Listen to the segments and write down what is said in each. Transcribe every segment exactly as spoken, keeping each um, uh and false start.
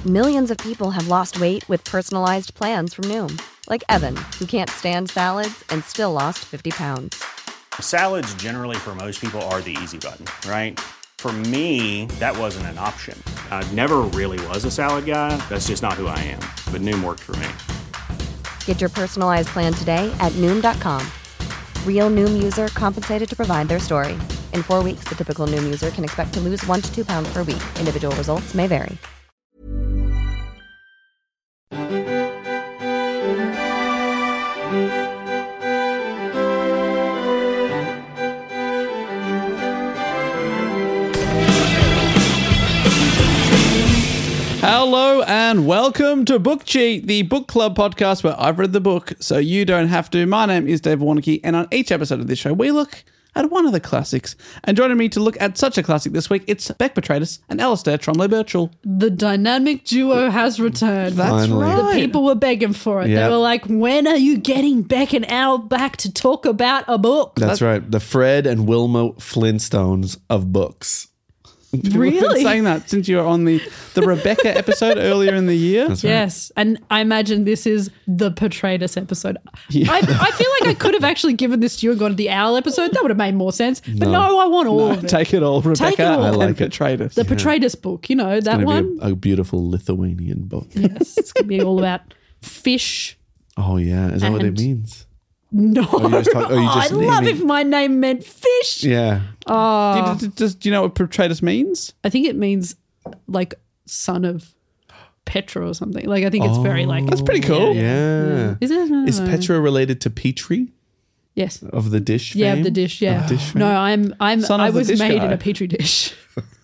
Millions of people have lost weight with personalized plans from Noom. Like Evan, who can't stand salads and still lost fifty pounds. Salads generally for most people are the easy button, right? For me, that wasn't an option. I never really was a salad guy. That's just not who I am. But Noom worked for me. Get your personalized plan today at Noom dot com. Real Noom user compensated to provide their story. In four weeks, the typical Noom user can expect to lose one to two pounds per week. Individual results may vary. Hello and welcome to Book Cheat, the book club podcast where I've read the book so you don't have to. My name is Dave Warnicky, and on each episode of this show we look at one of the classics. And joining me to look at such a classic this week, it's Beck Petratus and Alistair Trombley-Birchall. The dynamic duo has returned. That's Finally. right. The people were begging for it. Yep. They were like, when are you getting Beck and Al back to talk about a book? That's right. The Fred and Wilma Flintstones of books. We've been Really? saying that since you were on the, the Rebecca episode earlier in the year. That's right. Yes. And I imagine this is the Petratus episode. Yeah. I, I feel like I could have actually given this to you and gone to the Owl episode. That would have made more sense. But no, I want all of it. Take it all, Rebecca Take it all. I and like it. Petratus. The Petratus book, you know, that It's one. going to be a, a beautiful Lithuanian book. Yes. It's going to be all about fish. Oh, yeah. Is that what it And- means? No. you just talk- oh, you I'd just love naming- if my name meant fish. Yeah. Oh. do, you, does, do you know what Petratus means? I think it means like son of Petra or something. Like I think it's very like That's pretty cool. Yeah. Is it? I don't Is know. Petra related to Petri Yes. of the dish Yeah, fame? of the dish. Yeah. Of dish fame? No, I'm. I'm. Son of I the was dish made guy. in a petri dish.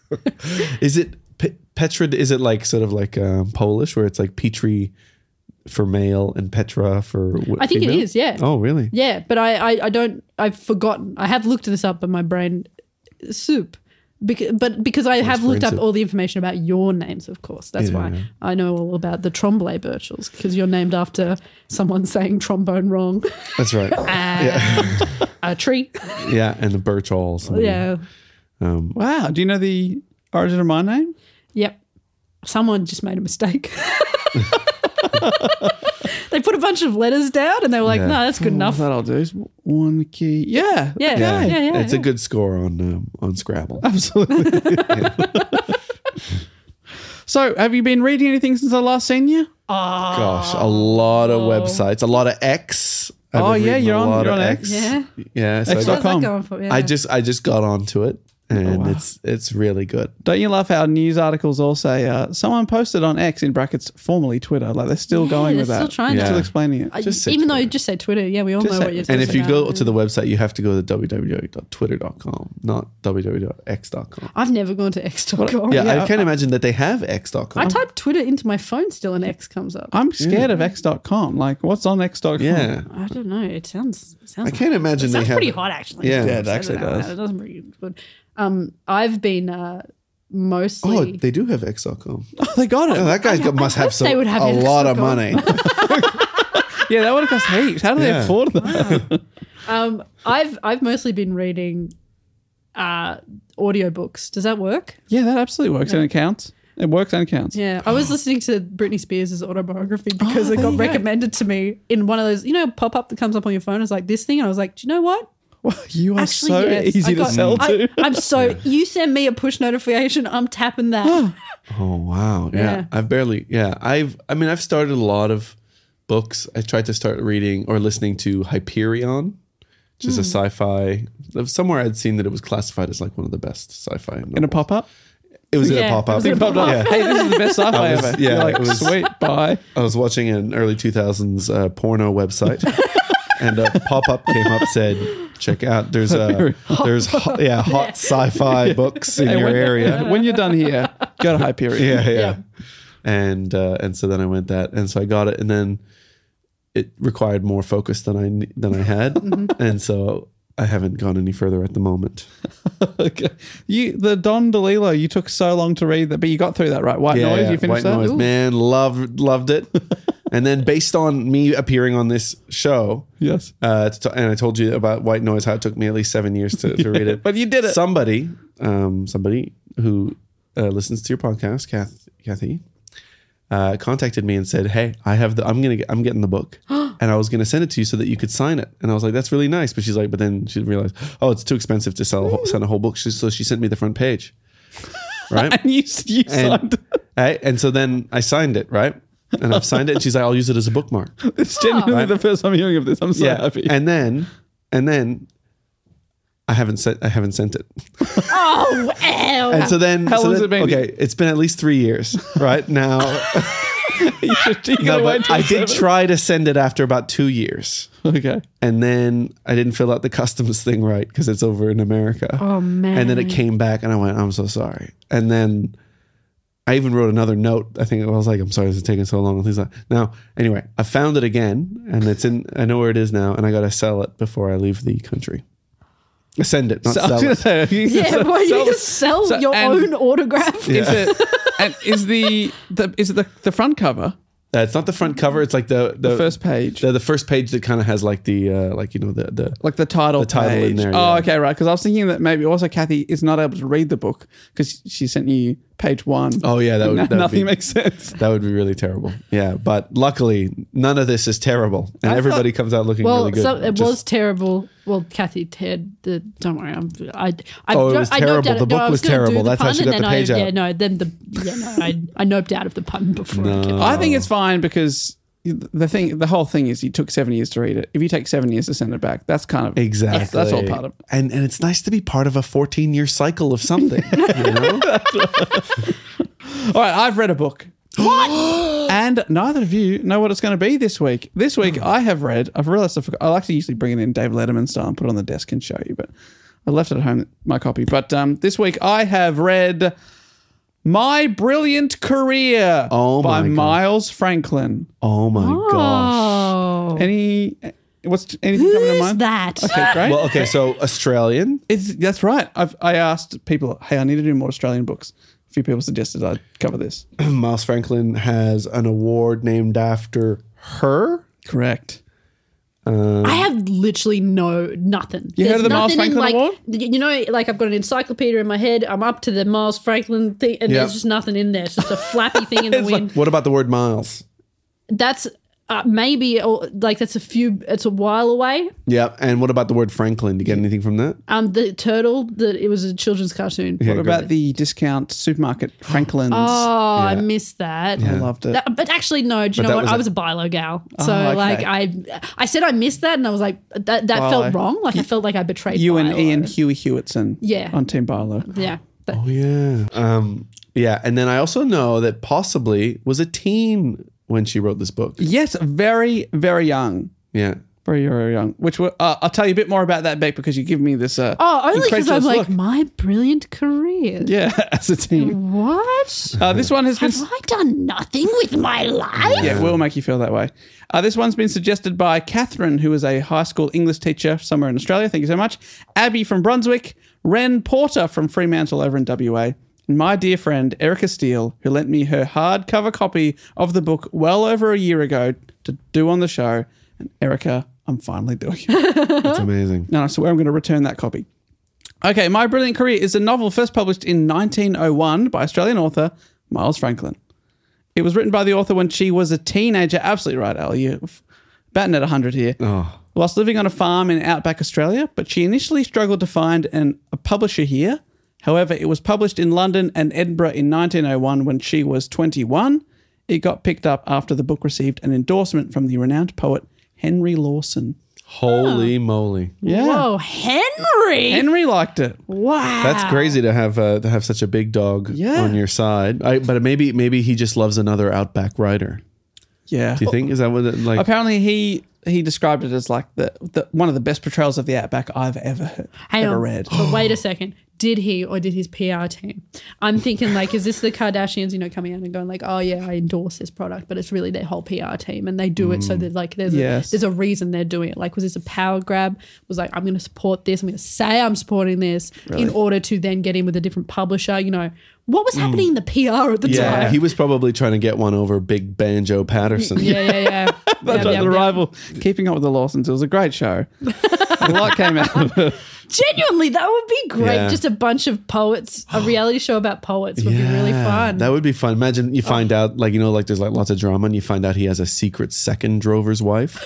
Is it Pe- Petra? Is it like sort of like um, Polish where it's like Petri for male and Petra for w- I think it female? is, yeah. Oh, really? Yeah, but I, I, I don't. I've forgotten. I have looked this up, but my brain soup. Because, but because I have brain looked up soup? all the information about your names, of course. That's Yeah, why yeah. I know all about the Trombley-Birchalls because you're named after someone saying trombone wrong. That's right. yeah. A tree. Yeah, and the Birchalls. Yeah. Um, Wow. Do you know the origin of my name? Yep. Someone just made a mistake. They put a bunch of letters down and they were like, Yeah. no, that's good enough. That'll do. Is one key. Yeah. Yeah, okay. yeah, yeah, yeah. it's yeah. a good score on um, on Scrabble. Absolutely. So, have you been reading anything since I last seen you? Gosh, a lot of websites, a lot of X. I've Oh, been yeah, reading you're a on- lot you're of on X. Yeah. Yeah, so I, X dot How's got- com. that going for? Yeah. I just I just got onto it, and wow. it's it's really good. Don't you love how news articles all say uh, someone posted on X in brackets, formerly Twitter? Like they're still Yeah, going they're with that. still trying Still to- explaining it. I- just say even though you Twitter. just say Twitter, yeah, we all Just know say- what you're And if you talking go about. to the website, you have to go to w w w dot twitter dot com, not w w w dot x dot com. I've never gone to X dot com. Yeah, yeah, I can't imagine that they have x dot com. I type Twitter into my phone still and X comes up. I'm scared of X dot com. Like, what's on X dot com? yeah, I don't know. It sounds. It sounds I can't imagine It they sounds have. pretty hot, actually. Yeah. Yeah, it Says actually out loud. does. It doesn't pretty good. Um, I've been uh, mostly. Oh, they do have x dot com. Oh, they got it. Oh, that guy got, must have hope some, they would have a X lot dot of com. money. Yeah, that would have cost heaps. How do they Yeah. afford that? um, I've I've mostly been reading uh, audiobooks. Does that work? Yeah, that absolutely works and it counts. It works and it counts. Yeah, I was listening to Britney Spears' autobiography because Oh, it there got you go. recommended to me in one of those, you know, pop up that comes up on your phone. It's like this thing, and I was like, do you know what? Well, you are Actually, so yes. easy I to got- sell I, to. I'm so you send me a push notification, I'm tapping that. Oh wow, yeah. Yeah. I've barely, yeah. I've, I mean, I've started a lot of books. I tried to start reading or listening to Hyperion, which is a sci-fi. Somewhere I'd seen that it was classified as like one of the best sci-fi. In a novels. pop up? It was in Yeah, a pop it up. was in a Popped up. Yeah. Hey, this is the best sci-fi I was- ever. yeah, You're like, it was- sweet, bye. I was watching an early two thousands uh, porno website, and a pop-up came up said, "Check out. There's a there's hot, yeah hot sci-fi books in Hey, your when, area." When you're done here, go to Hyperion. Yeah, yeah. Yeah. And uh, and so then I went that, and so I got it, and then it required more focus than I than I had, and so I haven't gone any further at the moment. Okay. You, the Don DeLillo, you took so long to read that, but you got through that, right? White Noise, you finished White that? Noise, man, loved loved it. And then based on me appearing on this show, Yes. uh, to, and I told you about White Noise, how it took me at least seven years to, to read it. but you did it. Somebody, um, somebody who uh, listens to your podcast, Kath, Kathy, uh, contacted me and said, "Hey, I have the. I'm gonna. Get, I'm getting the book, and I was gonna send it to you so that you could sign it." And I was like, "That's really nice." But she's like, "But then she realized, oh, it's too expensive to sell a whole, send a whole book." She, so she sent me the front page, right? And you, you and, signed it. right? And so then I signed it, right? And I've signed it. And she's like, "I'll use it as a bookmark." It's genuinely the first time hearing of this. I'm so happy. And then, and then. I haven't sent. I haven't sent it. Oh, ew. And so then, How so long has then- it been? Okay, it's been at least three years, right now. you should, you No, gotta wait but till I did seven. try to send it after about two years, Okay. and then I didn't fill out the customs thing right because it's over in America. Oh, man. And then it came back, and I went, "I'm so sorry." And then I even wrote another note. I think I was like, "I'm sorry, this is taking so long." And things like now. Anyway, I found it again, and it's in. I know where it is now, and I got to sell it before I leave the country. Send it, not So I was sell going it. to say, you Yeah, sell- well, you sell- just sell so- your and own autograph. Is it? And is the, the is it the, the front cover? Uh, it's not the front cover. It's like the the, The first page. The, the first page that kind of has like the uh, like you know the the Like the title, The title in page. there, Oh, yeah. okay, right. Because I was thinking that maybe also Kathy is not able to read the book because she sent you page one. Oh, yeah, that would- No- that would nothing be- makes sense. that would be really terrible. Yeah, but luckily none of this is terrible, and I everybody comes out looking Well, really good. so it Just- was terrible. Well, Kathy Ted, the, don't worry, I'm, I, I, Oh, it no- was I noped terrible. out- The no, book I was gonna do terrible. the That's how pun she and got the then page I, out. Yeah, no, then the yeah, no, I, I noped out of the pun before. I kept I think it's fine because the thing, the whole thing is you took seven years to read it. If you take seven years to send it back, that's kind of Exactly. That's, that's all part of it. And and it's nice to be part of a fourteen year cycle of something. You know? All right, I've read a book. What? And neither of you know what it's going to be this week. This week, I have read. I've realized I forgot. I like to usually bring it in Dave Letterman style and put it on the desk and show you, but I left it at home, my copy. But um, this week, I have read My Brilliant Career Oh by my God. Miles Franklin. Oh my gosh. Oh, Any? What's anything coming to who's mind? that? Okay, great. Well, okay, so Australian. It's, that's right. I've I asked people, hey, I need to do more Australian books. A few people suggested I'd cover this. Miles Franklin has an award named after her. Correct. I have literally no nothing. You heard of the Miles nothing in, Franklin like, Award? You know, like I've got an encyclopedia in my head. I'm up to the Miles Franklin thing, and Yeah. there's just nothing in there. It's just a flappy thing in the wind. What about the word Miles? That's uh, maybe or, like that's a few. It's a while away. Yeah, and what about the word Franklin? Do you get anything from that? Um, the turtle. That it was a children's cartoon. Yeah, What go about the discount supermarket Franklin's? Oh, I Yeah. missed that. I loved it. That- but actually, no. Do you But know that what? was I a- was a Bilo gal, so Oh, okay. like I, I said I missed that, and I was like, that that Bilo. felt wrong. Like I felt like I betrayed you and Bilo. Ian Huey Hewitson Yeah. on Team Barlow. Yeah. But- Oh yeah, um, yeah. And then I also know that possibly was a teen when she wrote this book. Yes, very, very young. Yeah. Very, very young. Which will, uh, I'll tell you a bit more about that, Beck, because you give me this. Uh, Oh, only because I'm incredulous like, look. my brilliant career. Yeah, as a team. What? Uh, this one has been. Have I done nothing with my life? Yeah, it will make you feel that way. Uh, this one's been suggested by Catherine, who is a high school English teacher somewhere in Australia. Thank you so much. Abby from Brunswick. Ren Porter from Fremantle over in W A. And my dear friend Erica Steele, who lent me her hardcover copy of the book well over a year ago to do on the show. And Erica, I'm finally doing it. That's amazing. And I swear I'm going to return that copy. Okay, My Brilliant Career is a novel first published in nineteen oh one by Australian author Miles Franklin. It was written by the author when she was a teenager. Absolutely right, Ali. You're batting at one hundred here. Oh. Whilst living on a farm in outback Australia, but she initially struggled to find an, a publisher here. However, it was published in London and Edinburgh in nineteen oh one when she was twenty-one. It got picked up after the book received an endorsement from the renowned poet Henry Lawson. Holy moly. Yeah. Whoa, Henry. Henry liked it. Wow. That's crazy to have uh, to have such a big dog Yeah. on your side. I, but maybe maybe he just loves another outback writer. Yeah. Do you think is that what it, like? Apparently, he he described it as like the, the one of the best portrayals of the outback I've ever heard, Hang ever on. read. But wait a second. Did he or did his P R team? I'm thinking like, is this the Kardashians, you know, coming out and going like, oh yeah, I endorse this product, but it's really their whole P R team and they do it so that like there's Yes. a, there's a reason they're doing it. Like, was this a power grab? Was like, I'm going to support this. I'm going to say I'm supporting this in order to then get in with a different publisher. You know, What was happening in the P R at the Yeah, time? he was probably trying to get one over Big Banjo Patterson. yeah, yeah, yeah. That's Yep, like yep, the yep. rival. Keeping Up with the Lawsons. It was a great show. A lot came out of it. Genuinely, that would be great. Yeah. Just a bunch of poets, a reality show about poets would be really fun. That would be fun. Imagine you find out, like, you know, like there's like lots of drama and you find out he has a secret second drover's wife.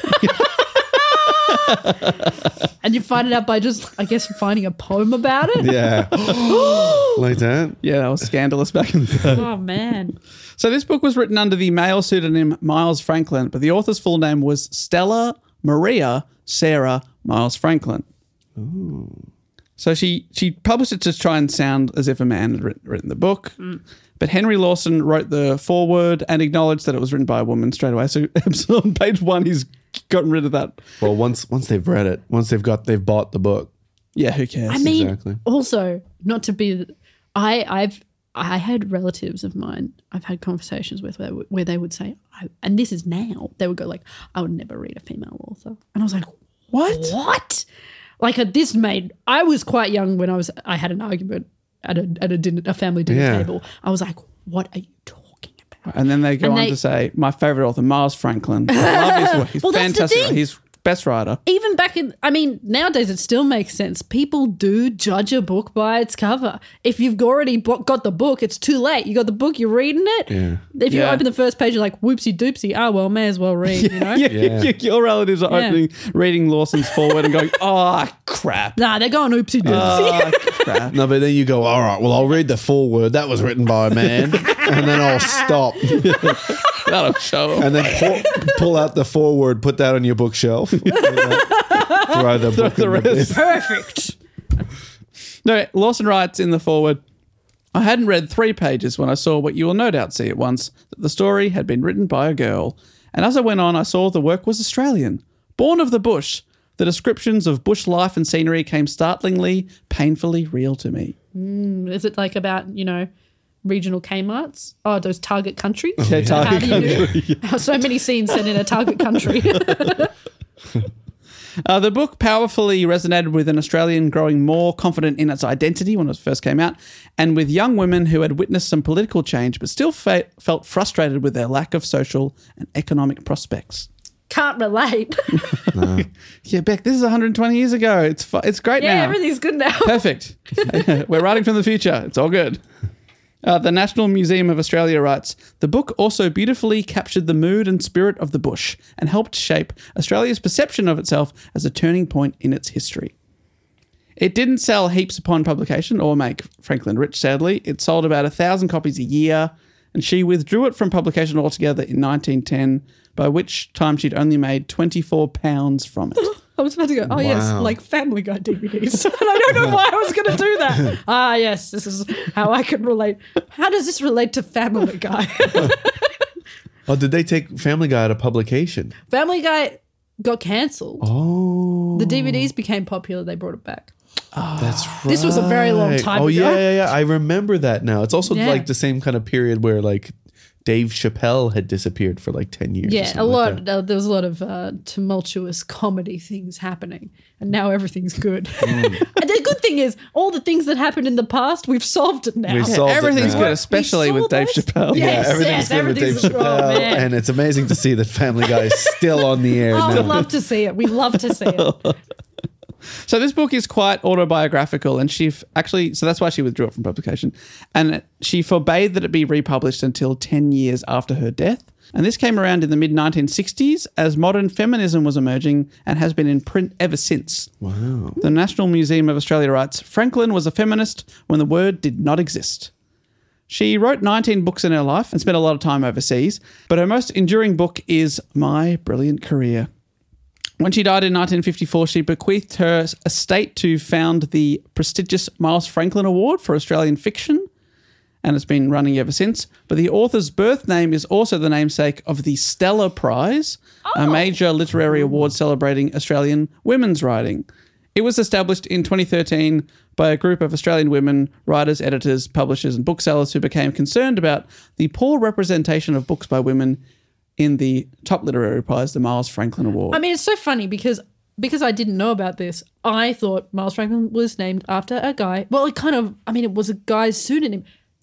And you find it out by just, I guess, finding a poem about it. Yeah. Like that. Yeah, that was scandalous back in the day. Oh, man. So this book was written under the male pseudonym Miles Franklin, but the author's full name was Stella Maria Sarah Miles Franklin. So she she published it to try and sound as if a man had written, written the book. Mm. But Henry Lawson wrote the foreword and acknowledged that it was written by a woman straight away. So on page one, he's gotten rid of that. Well, once once they've read it, once they've got they've bought the book. Yeah, who cares? I mean, Exactly. also, not to be, I, I've, I had relatives of mine I've had conversations with where, where they would say, I, and this is now, they would go like, I would never read a female author. And I was like, What? What? Like uh, this made, I was quite young when I was, I had an argument at a, at a dinner, a family dinner Yeah. table. I was like, what are you talking about? And then they go And on they- to say, my favorite author, Miles Franklin. I love his work. He's Well, that's the fantastic. thing. He's best writer. Even back in, I mean, nowadays it still makes sense. People do judge a book by its cover. If you've already bo- got the book, it's too late. You got the book, you're reading it. Yeah. If you Yeah. open the first page, you're like, whoopsie doopsie. Oh, well, may as well read, you know? Yeah, Yeah. Your relatives are Yeah. opening, reading Lawson's forward and going, oh, crap. Nah, they're going oopsie doopsie. Oh, crap. No, but then you go, all right, well, I'll read the foreword. That was written by a man. And then I'll stop. That'll show. And then pull, pull out the foreword, put that on your bookshelf. Throw the book the in the rest. bin. Perfect. No, Lawson writes in the foreword, I hadn't read three pages when I saw what you will no doubt see at once, that the story had been written by a girl. And as I went on, I saw the work was Australian. Born of the bush, the descriptions of bush life and scenery came startlingly, painfully real to me. Is it like about, you know, regional Kmarts? Oh, those target countries? Yeah, How target do you do? So many scenes set in a target country. Uh, the book powerfully resonated with an Australian growing more confident in its identity when it first came out, and with young women who had witnessed some political change but still fe- felt frustrated with their lack of social and economic prospects. Can't relate. Yeah, Beck, this is one hundred twenty years ago. It's fu- it's great Yeah, now. everything's good now. Perfect. We're writing from the future. It's all good. Uh, the National Museum of Australia writes, the book also beautifully captured the mood and spirit of the bush and helped shape Australia's perception of itself as a turning point in its history. It didn't sell heaps upon publication or make Franklin rich, sadly. It sold about a thousand copies a year, and she withdrew it from publication altogether in nineteen ten, by which time she'd only made twenty-four pounds from it. I was about to go, oh, yes, Wow. like Family Guy D V Ds. And I don't know why I was going to do that. Ah, yes, this is how I can relate. How does this relate to Family Guy? Oh, did they take Family Guy out of publication? Family Guy got cancelled. Oh, The D V Ds became popular. They brought it back. that's right. This was a very long time Oh, ago. yeah, yeah, yeah. I remember that now. It's also Yeah. like the same kind of period where like Dave Chappelle had disappeared for like ten years. or Yeah, something a like lot. that. uh, there was a lot of uh, tumultuous comedy things happening, and now everything's good. Mm. And the good thing is, all the things that happened in the past, we've solved it now. We've solved it Everything's now. good, especially We with saw Dave those? Chappelle. Yeah. Yeah, Yes, everything's yes, good with Dave everything's- oh, Chappelle, man. and it's amazing to see that Family Guy is still on the air Oh, now. we love to see it. We love to see it. So this book is quite autobiographical, and she f- actually, so that's why she withdrew it from publication, and she forbade that it be republished until ten years after her death. And this came around in the mid nineteen sixties as modern feminism was emerging and has been in print ever since. Wow. The National Museum of Australia writes, Franklin was a feminist when the word did not exist. She wrote nineteen books in her life and spent a lot of time overseas, but her most enduring book is My Brilliant Career. When she died in nineteen fifty-four, she bequeathed her estate to found the prestigious Miles Franklin Award for Australian Fiction, and it's been running ever since. But the author's birth name is also the namesake of the Stella Prize, a major literary award celebrating Australian women's writing. It was established in twenty thirteen by a group of Australian women, writers, editors, publishers, and booksellers who became concerned about the poor representation of books by women in the top literary prize, the Miles Franklin Award. I mean, it's so funny because because I didn't know about this. I thought Miles Franklin was named after a guy. Well, it kind of, I mean, it was a guy's pseudonym.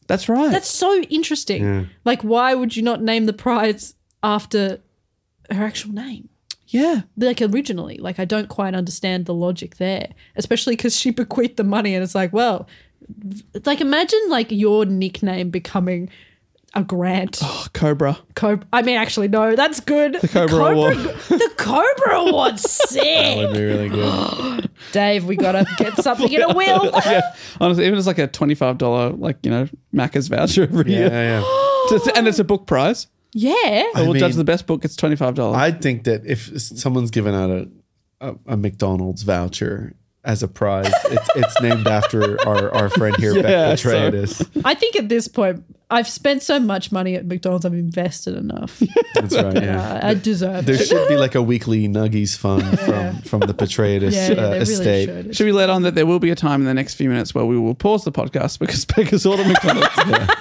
That's right. That's so interesting. Yeah. Like, why would you not name the prize after her actual name? yeah. Like, originally. Like, I don't quite understand the logic there, especially because she bequeathed the money and it's like, well, it's like, imagine like your nickname becoming a grant. Oh, Cobra. Cobra. I mean, actually, no, that's good. The Cobra Award. The Cobra Award's That sick. would be really good. Dave, we got to get something in a will. Yeah. Honestly, even as like a twenty-five dollars, like, you know, Macca's voucher every Yeah, year. yeah. So- and it's a book prize. Yeah. So we'll judge mean- the best book. It's twenty-five dollars. I think that if someone's given out a, a, a McDonald's voucher as a prize, it's, it's named after our, our friend here, Yeah, Beck so- Petraeus. I think at this point, I've spent so much money at McDonald's, I've invested enough. That's right, yeah. I, I deserve There it. should be like a weekly Nuggies fund from, from the Petraeus Yeah, yeah, uh, they really estate. should. Should we let on that there will be a time in the next few minutes where we will pause the podcast because Becca's ordered McDonald's?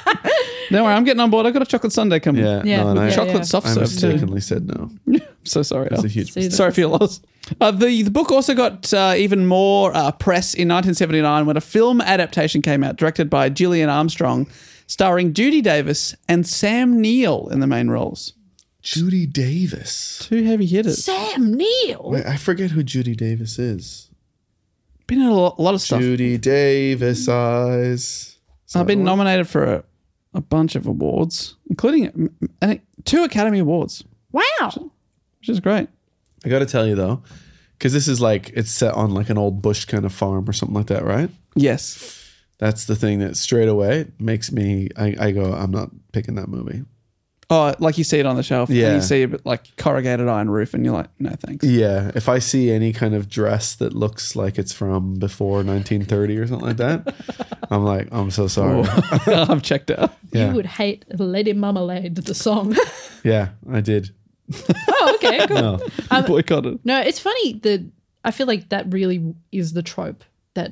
Don't worry, I'm getting on board. I've got a chocolate sundae coming. Yeah, Yeah, no, and yeah, I, Chocolate yeah. soft I serve too. mistakenly said no. So sorry. That's Al. a huge See, mistake. Sorry for your loss. Uh, the, the book also got uh, even more uh, press in nineteen seventy-nine when a film adaptation came out directed by Gillian Armstrong, starring Judy Davis and Sam Neill in the main roles. Judy Davis. Two heavy hitters. Sam Neill. Wait, I forget who Judy Davis is. Been in a lot, a lot of stuff. Judy Davis eyes. Is I've that been the one? nominated for a, a bunch of awards, including mm, I think two Academy Awards, Wow. which is great. I got to tell you though, because this is like it's set on like an old bush kind of farm or something like that, right? Yes. That's the thing that straight away makes me. I, I go. I'm not picking that movie. Oh, like you see it on the shelf. Yeah. And you see a bit like corrugated iron roof and you're like, no thanks. Yeah, if I see any kind of dress that looks like it's from before nineteen thirty or something like that, I'm like, I'm so sorry. I've checked out. Yeah. You would hate Lady Marmalade, the song. Yeah, I did. Oh, okay, cool. No. Um, Boycotted. No, it's funny that I feel like that really is the trope that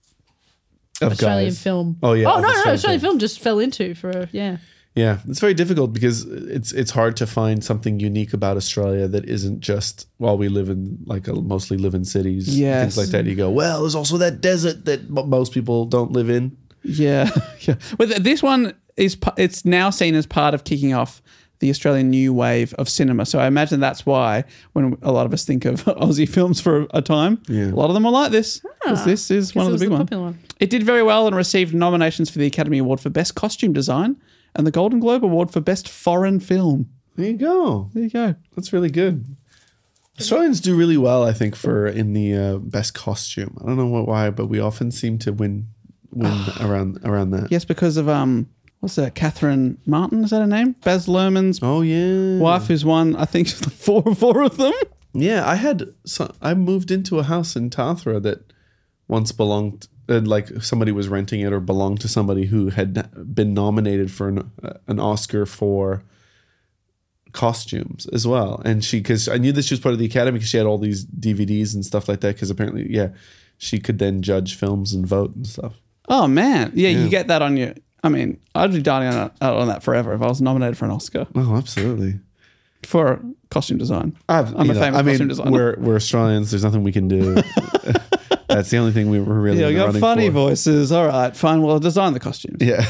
Of Australian guys. film. Oh, yeah, Oh of no, no, no, Australian Australian film. film just fell into for a, yeah. Yeah, it's very difficult because it's it's hard to find something unique about Australia that isn't just while we live in like a, mostly live in cities, Yes. things like that. You go, well, there's also that desert that m- most people don't live in. Yeah. yeah. Well, th- this one is, pa- it's now seen as part of kicking off the Australian new wave of cinema. So I imagine that's why when a lot of us think of Aussie films for a time, Yeah. a lot of them are like this. Because this is one it of the was big the ones. popular one. It did very well and received nominations for the Academy Award for Best Costume Design and the Golden Globe Award for Best Foreign Film. There you go. There you go. That's really good. Australians do really well, I think, for in the uh, best costume. I don't know what, why, but we often seem to win win around around that. Yes, because of, um, what's that, Catherine Martin, is that her name? Baz Luhrmann's Oh yeah. wife who's won, I think, four, four of them. Yeah, I had. So, I moved into a house in Tathra that once belonged, uh, like somebody was renting it or belonged to somebody who had been nominated for an, uh, an Oscar for costumes as well. And she, because I knew that she was part of the Academy because she had all these D V Ds and stuff like that. Because apparently, yeah, she could then judge films and vote and stuff. Oh, man. Yeah, Yeah. you get that on your... I mean, I'd be dining on, out on that forever if I was nominated for an Oscar Oh, absolutely. for costume design. I've, I'm you a know, famous I mean, costume designer. we're we're Australians. There's nothing we can do. That's the only thing we were really Yeah, we got running funny for. voices. All right, fine. Well, design the costumes. Yeah.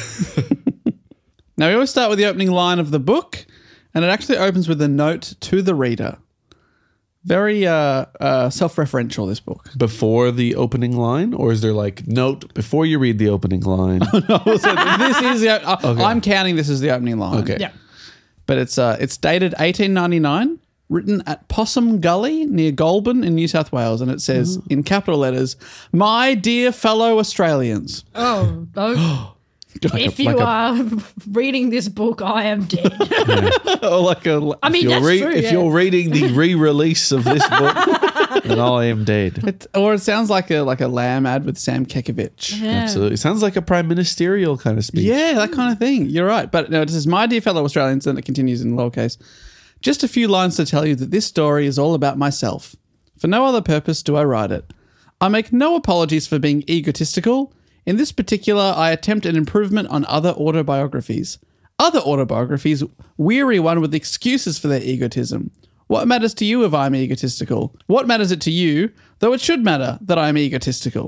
Now, we always start with the opening line of the book, and it actually opens with a note to the reader. Very uh, uh, self-referential, this book. Before the opening line, or is there like note before you read the opening line? So this is the, uh, I'm counting this as the opening line. Okay. Yeah. But it's uh, it's dated eighteen ninety-nine, written at Possum Gully near Goulburn in New South Wales, and it says in capital letters, "My dear fellow Australians." Oh, oh. If you like a- are reading this book, I am dead. Or like a, I mean, If you're, that's re- true. if yeah. you're reading the re-release of this book, then I am dead. it, or it sounds like a like a lamb ad with Sam Kekovich. Yeah. Absolutely. Sounds like a prime ministerial kind of speech. Yeah, that kind of thing. You're right. But no, it says, "My dear fellow Australians," and it continues in lowercase. "Just a few lines to tell you that this story is all about myself. For no other purpose do I write it. I make no apologies for being egotistical. In this particular, I attempt an improvement on other autobiographies. Other autobiographies weary one with excuses for their egotism. What matters to you if I am egotistical? What matters it to you, though it should matter that I am egotistical?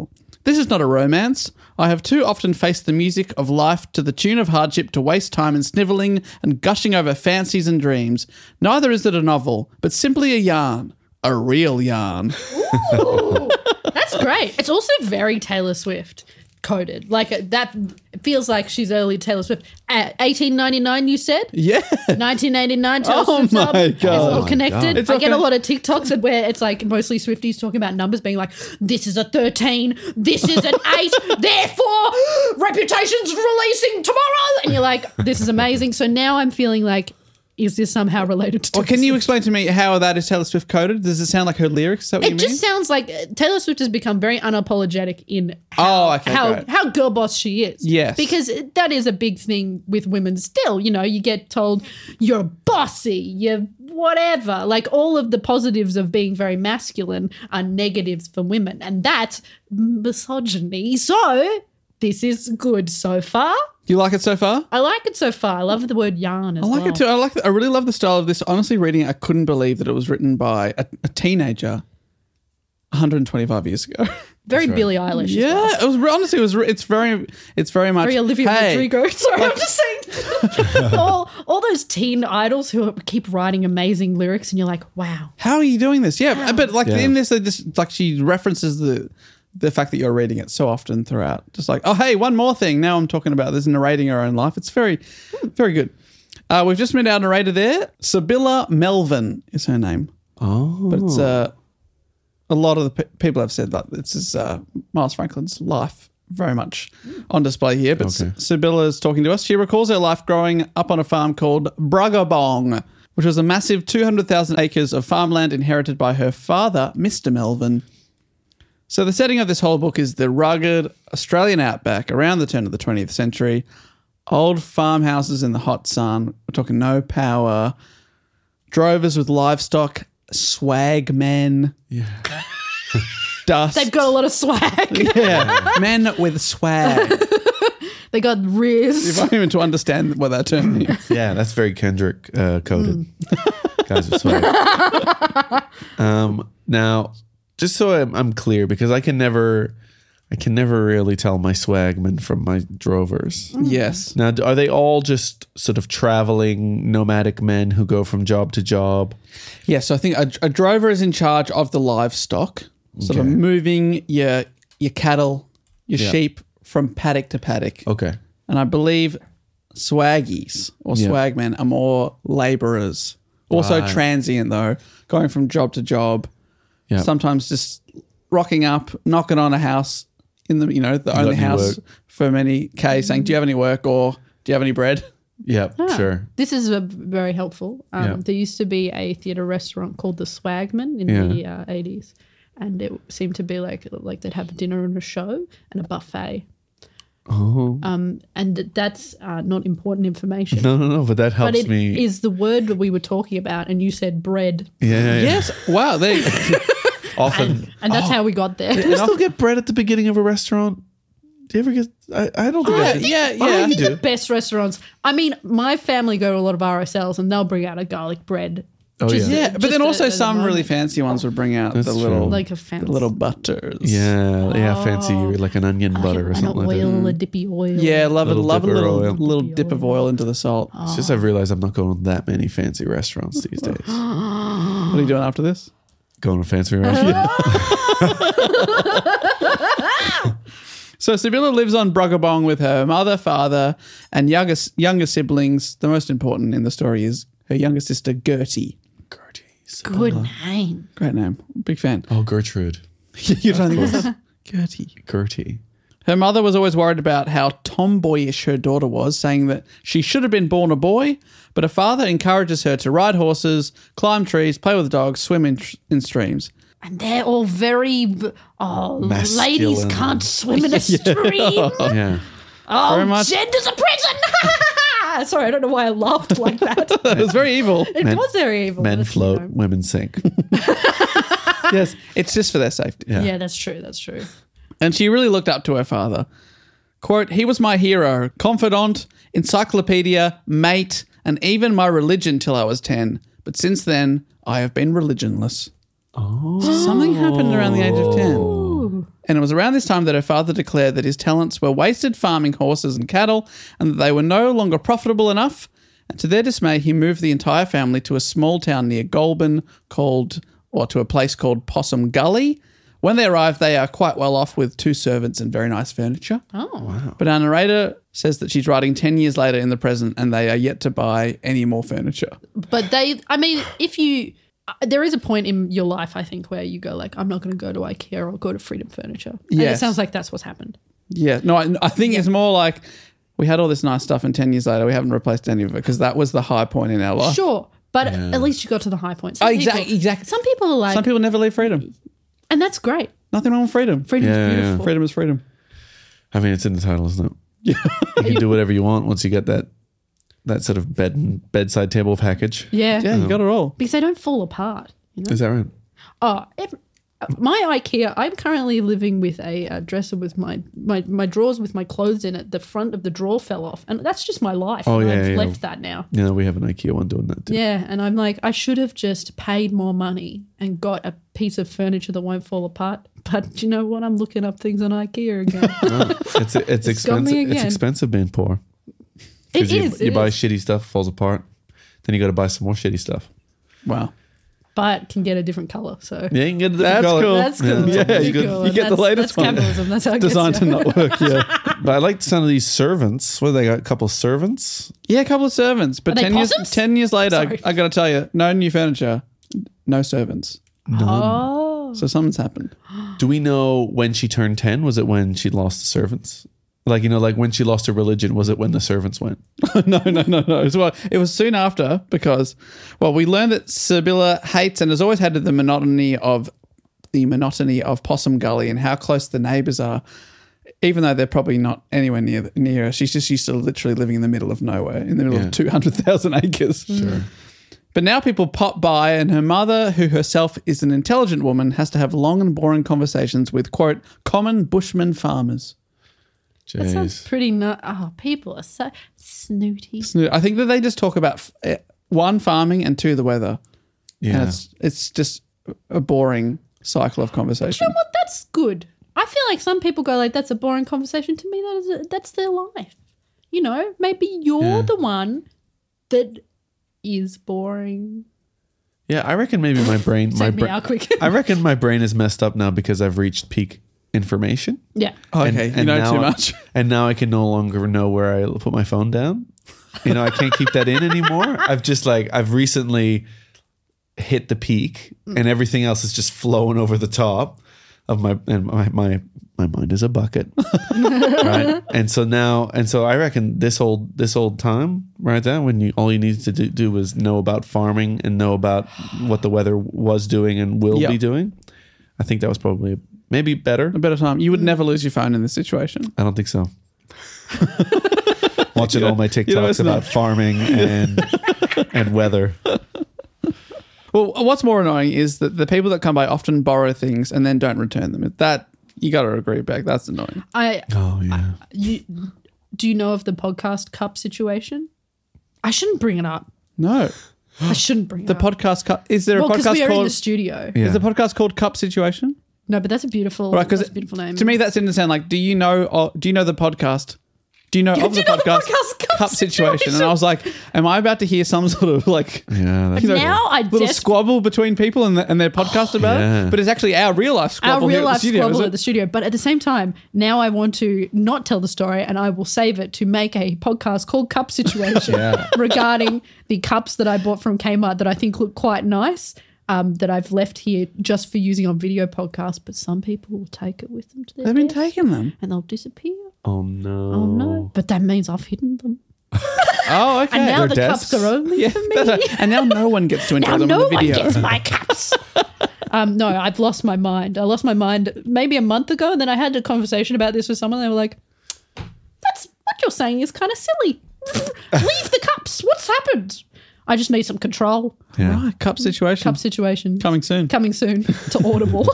This is not a romance. I have too often faced the music of life to the tune of hardship to waste time in snivelling and gushing over fancies and dreams. Neither is it a novel, but simply a yarn. A real yarn. Ooh, that's great. It's also very Taylor Swift coded. Like uh, that it feels like she's early Taylor Swift. At eighteen ninety-nine, you said? Yeah. nineteen eighty-nine Taylor Oh Swift's my album. It's God. all Oh my connected. God. It's I all get a con- lot of TikToks where it's like mostly Swifties talking about numbers being like, this is a thirteen, this is an eight, therefore Reputation's releasing tomorrow. And you're like, this is amazing. So now I'm feeling like, is this somehow related to Taylor Well, can you Swift? explain to me how that is Taylor Swift coded? Does it sound like her lyrics? Is that what It you just mean? sounds like uh, Taylor Swift has become very unapologetic in how, Oh, okay, how, great. how girl boss she is. Yes. Because that is a big thing with women still. You know, you get told you're bossy, you're whatever. Like all of the positives of being very masculine are negatives for women. And that's misogyny. So this is good so far. You like it so far? I like it so far. I love the word yarn as I like well. it too. I like. I really love the style of this. Honestly, reading it, I couldn't believe that it was written by a, a teenager, one hundred twenty-five years ago. Very Billie Eilish. as Yeah, well. it was honestly. It was. It's very. It's very much. Very Olivia hey, Rodrigo. Sorry, I'm just saying. all, all those teen idols who keep writing amazing lyrics, and you're like, wow. How are you doing this? Yeah, but like Yeah. in this, they just like she references the the fact that you're reading it so often throughout. Just like, oh hey, one more thing. Now I'm talking about this, narrating her own life. It's very, very good. Uh, we've just met our narrator there. Sibylla Melvin is her name. Oh. But it's uh, a lot of the pe- people have said that this is uh, Miles Franklin's life very much on display here. But Okay. S- Sibylla is talking to us. She recalls her life growing up on a farm called Bruggerbong, which was a massive two hundred thousand acres of farmland inherited by her father, Mister Melvin. So the setting of this whole book is the rugged Australian outback around the turn of the twentieth century. Old farmhouses in the hot sun. We're talking no power. Drovers with livestock. Swag men. Yeah. Dust. They've got a lot of swag. yeah. Men with swag. They got riz. If I'm even to understand what that term means. Yeah, that's very Kendrick uh, coded. Guys with swag. um, now, just so I'm, I'm clear, because I can never, I can never really tell my swagmen from my drovers. Yes. Now, do- are they all just sort of traveling nomadic men who go from job to job? Yeah, so I think a, a drover is in charge of the livestock, sort of Okay. moving your your cattle, your Yeah. sheep from paddock to paddock. Okay. And I believe swaggies or Yeah. swagmen are more labourers. Also Right. transient though, going from job to job. Yeah. Sometimes just rocking up, knocking on a house in the you know the got only any house work? for many K, saying, "Do you have any work?" or "Do you have any bread?" Yeah, sure. This is a, very helpful. Um, Yeah. There used to be a theatre restaurant called the Swagman in Yeah. the uh, eighties, and it seemed to be like like they'd have a dinner and a show and a buffet. Oh. Um, and th- that's uh, not important information. No, no, no, but that helps but it me. is the word that we were talking about, and you said bread, yeah, yeah, yeah. Yes. Wow. They. Often. and that's how we got there. Do you still get bread at the beginning of a restaurant? Do you ever get? I, I don't think I did. yeah, Oh, yeah. you do. Best restaurants. I mean, my family go to a lot of R S Ls, and they'll bring out a garlic bread. Oh, Just- yeah. Yeah, but just then at- also at the some really moment. fancy ones would bring out That's the true. little Like a fancy, the little butters. Yeah, yeah, fancy like an onion butter or an something like oil, that. a dippy oil. Yeah, love it. Little Love a dipper little oil. little dip of oil into the salt. It's just I've realized I'm not going to that many fancy restaurants these days. What are you doing after this? Going to fancy restaurants. So Sibylla lives on Bruggerbong with her mother, father, and younger younger siblings. The most important in the story is her younger sister Gertie. Gertie. Good name. Great name. Big fan. Oh, Gertrude. you don't think it's Gertie? Gertie. Her mother was always worried about how tomboyish her daughter was, saying that she should have been born a boy, but her father encourages her to ride horses, climb trees, play with dogs, swim in, in streams. And they're all very, oh, ladies Masculine. can't swim in a stream. Yeah. Oh, Very much. gender's a prison. Sorry, I don't know why I laughed like that. It was very evil. It Men- was very evil. Men but, you float, know. women sink. Yes, it's just for their safety. Yeah. Yeah, that's true. That's true. And she really looked up to her father. Quote, he was my hero, confidant, encyclopedia, mate, and even my religion till I was ten. But since then, I have been religionless. Oh. Something happened around the age of ten. And it was around this time that her father declared that his talents were wasted farming horses and cattle and that they were no longer profitable enough. And to their dismay, he moved the entire family to a small town near Goulburn called, or to a place called Possum Gully. When they arrive, they are quite well off with two servants and very nice furniture. Oh. Wow. But our narrator says that she's writing ten years later in the present and they are yet to buy any more furniture. But they, I mean, if you, uh, there is a point in your life, I think, where you go like, I'm not going to go to IKEA or go to Freedom Furniture. And Yes. it sounds like that's what's happened. Yeah. No, I, I think it's more like we had all this nice stuff and ten years later we haven't replaced any of it because that was the high point in our life. Sure. But at least you got to the high point. Some Oh, exactly, people- exactly. Some people are like, Some people never leave freedom. and that's great. Nothing wrong with freedom. Freedom's Yeah, yeah. beautiful. Freedom is freedom. I mean, it's in the title, isn't it? Yeah. You can do whatever you want once you get that that sort of bed and bedside table package. Yeah. Yeah, you got it all. Because they don't fall apart. You know? Is that right? Oh, every, my IKEA, I'm currently living with a, uh dresser with my, my, my drawers with my clothes in it. The front of the drawer fell off. And that's just my life. Oh, and yeah, I've yeah. left that now. Yeah, we have an IKEA one doing that too. Yeah. And I'm like, I should have just paid more money and got a piece of furniture that won't fall apart. But you know what? I'm looking up things on IKEA again. No, it's it's, It's got me expensive. It's again. expensive being poor. It 'Cause you, is. You it buy is. shitty stuff, falls apart. Then you got to buy some more shitty stuff. Wow. But can get a different color. So Yeah, you can get a different That's color. cool. that's cool. Yeah, That's you get- cool. you get the That's- latest that's one. capitalism. That's how it Designed gets to you. not work, yeah. But I like some of these servants. What, they got a couple of servants? Yeah, a couple of servants. But Are they ten years, possums? ten years later, Sorry. I got to tell you, no new furniture, no servants. Oh. So something's happened. Do we know when she turned ten? Was it when she lost the servants? Like, you know, like when she lost her religion, was it when the servants went? no, no, no, no. It was, well, it was soon after because, well, we learned that Sibylla hates and has always hated the monotony of the monotony of Possum Gully and how close the neighbours are, even though they're probably not anywhere near near her. She's just used to literally living in the middle of nowhere, in the middle Yeah. of two hundred thousand acres. Sure. But now people pop by, and her mother, who herself is an intelligent woman, has to have long and boring conversations with, quote, common bushman farmers. That sounds Jeez. pretty nut. Oh, people are so snooty. I think that they just talk about, eh, one, farming, and two, the weather. And Yeah. it's, it's just a boring cycle of conversation. You know what? That's good. I feel like some people go like, "That's a boring conversation." To me, that is a, that's their life. You know, maybe you're Yeah. the one that is boring. Yeah, I reckon maybe my brain, my Take me brain, out quick. I reckon my brain is messed up now because I've reached peak information. Yeah. Okay, you know now, too much. And now I can no longer know where I put my phone down. You know, I can't keep that in anymore. I've just like, I've recently hit the peak and everything else is just flowing over the top of my, and my, my, my mind is a bucket. Right. And so now, and so I reckon this old, this old time right there, when you, all you needed to do, do was know about farming and know about what the weather was doing and will Yep. be doing. I think that was probably maybe better. A better time. You would never lose your phone in this situation. I don't think so. Watching all my You know, it's TikToks about not- farming and and weather. Well, what's more annoying is that the people that come by often borrow things and then don't return them. That, you got to agree back. That's annoying. I Oh yeah. you do you know of the podcast cup situation? I shouldn't bring it up. No. I shouldn't bring it The up. podcast cup. Is there a well, because podcast we are in called? the studio. Yeah. Is the podcast called Cup Situation? No, but that's a beautiful, Right, because that's a beautiful name. to me that didn't sound like. Do you know? Or, do you know the podcast? Do you know Do of the you know the podcast, podcast Cup Situation? And I was like, am I about to hear some sort of like Yeah. That's you know, Now I little des- squabble between people and, the, and their podcast about yeah. it? But it's actually our real life our squabble here real at the life studio. squabble is it? at the studio. But at the same time, now I want to not tell the story and I will save it to make a podcast called Cup Situation Yeah. regarding the cups that I bought from Kmart that I think look quite nice. Um, that I've left here just for using on video podcasts, but some people will take it with them to their They've been desk taking them. and they'll disappear. Oh no. Oh no! But that means I've hidden them, Oh, okay. and now Their the desks? cups are only yeah, for me. that's right. And now no one gets to enjoy Now them no in the one video. gets my cups. um, no, I've lost my mind. I lost my mind maybe a month ago, and then I had a conversation about this with someone. They were like, "That's what you're saying is kind of silly. Leave the cups. What's happened? I just need some control." Yeah. Right, Cup Situation. Cup situation Coming soon. coming soon to Audible.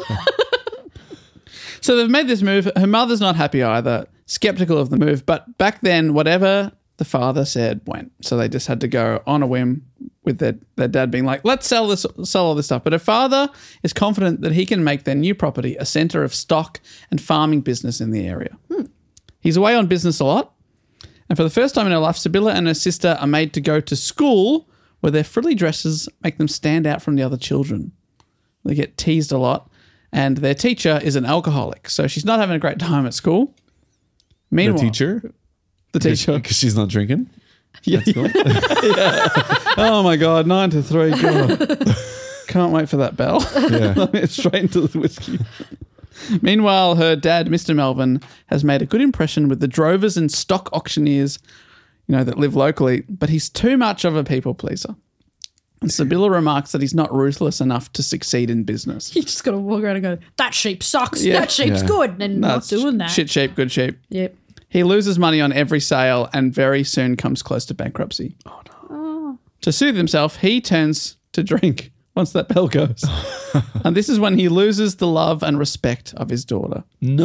So they've made this move. Her mother's not happy either, skeptical of the move. But back then, whatever the father said went. So they just had to go on a whim with their, their dad being like, let's sell this, sell all this stuff. But her father is confident that he can make their new property a centre of stock and farming business in the area. Hmm. He's away on business a lot. And for the first time in her life, Sibylla and her sister are made to go to school where their frilly dresses make them stand out from the other children. They get teased a lot. And their teacher is an alcoholic, so she's not having a great time at school. Meanwhile, The teacher? The teacher. Because she's not drinking? Yeah. yeah. Oh, my God. Nine to three. God. Can't wait for that bell. Yeah. Straight into the whiskey. Meanwhile, her dad, Mister Melvin, has made a good impression with the drovers and stock auctioneers, you know, that live locally, but he's too much of a people pleaser. And Sibylla remarks that he's not ruthless enough to succeed in business. You just got to walk around and go, that sheep sucks. Yeah. That sheep's Yeah. good. And not it's doing that. Shit sheep, good sheep. Yep. He loses money on every sale and very soon comes close to bankruptcy. Oh, no. To soothe himself, he turns to drink once that bell goes. And this is when he loses the love and respect of his daughter.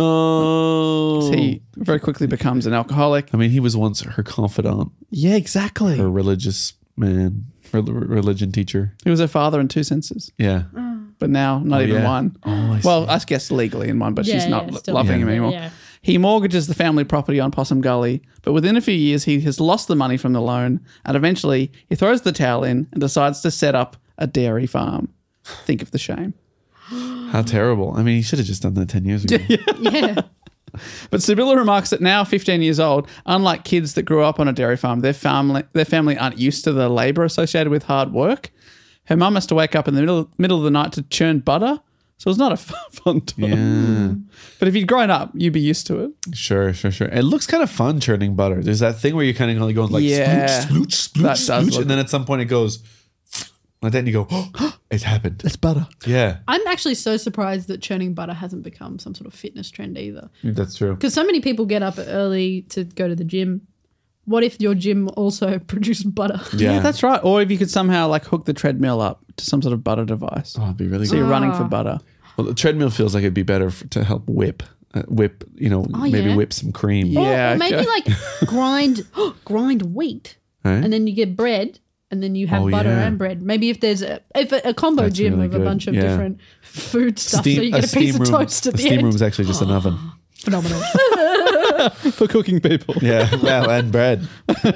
No. He very quickly becomes an alcoholic. I mean, he was once her confidant, Yeah, exactly. her religious man, her religion teacher. He was her father in two senses, Yeah. but now not even yeah. one. Oh, I well, I guess legally in one, but Yeah, she's not yeah, lo- still- loving Yeah. him anymore. Yeah. He mortgages the family property on Possum Gully, but within a few years, he has lost the money from the loan, and eventually he throws the towel in and decides to set up a dairy farm. Think of the shame. How terrible. I mean, he should have just done that ten years ago. Yeah. But Sibylla remarks that now, fifteen years old, unlike kids that grew up on a dairy farm, their family their family aren't used to the labour associated with hard work. Her mum has to wake up in the middle middle of the night to churn butter, so it's not a fun time. Yeah. But if you'd grown up, you'd be used to it. Sure, sure, sure. It looks kind of fun churning butter. There's that thing where you're kind of only going like Yeah. splooch, splooch, splooch, That does splooch, look- and then at some point it goes like that and you go, oh, it's happened. It's butter. Yeah, I'm actually so surprised that churning butter hasn't become some sort of fitness trend either. that's true. Because so many people get up early to go to the gym. What if your gym also produced butter? Yeah, Yeah, that's right. Or if you could somehow like hook the treadmill up to some sort of butter device. Oh, it'd be really So good. you're running for butter. Well, the treadmill feels like it'd be better for, to help whip, uh, whip, you know, maybe yeah. whip some cream. Or- Yeah, or, maybe okay. like grind grind wheat, Right? and then you get bread, and then you have Oh, butter yeah. and bread. Maybe if there's a if a, a combo That's gym really of a good. bunch of Yeah. different food stuff, Steam- so you get a, steam piece room, of toast at a the steam end. room is actually just an oven. Phenomenal. For cooking people. Yeah, well, and bread.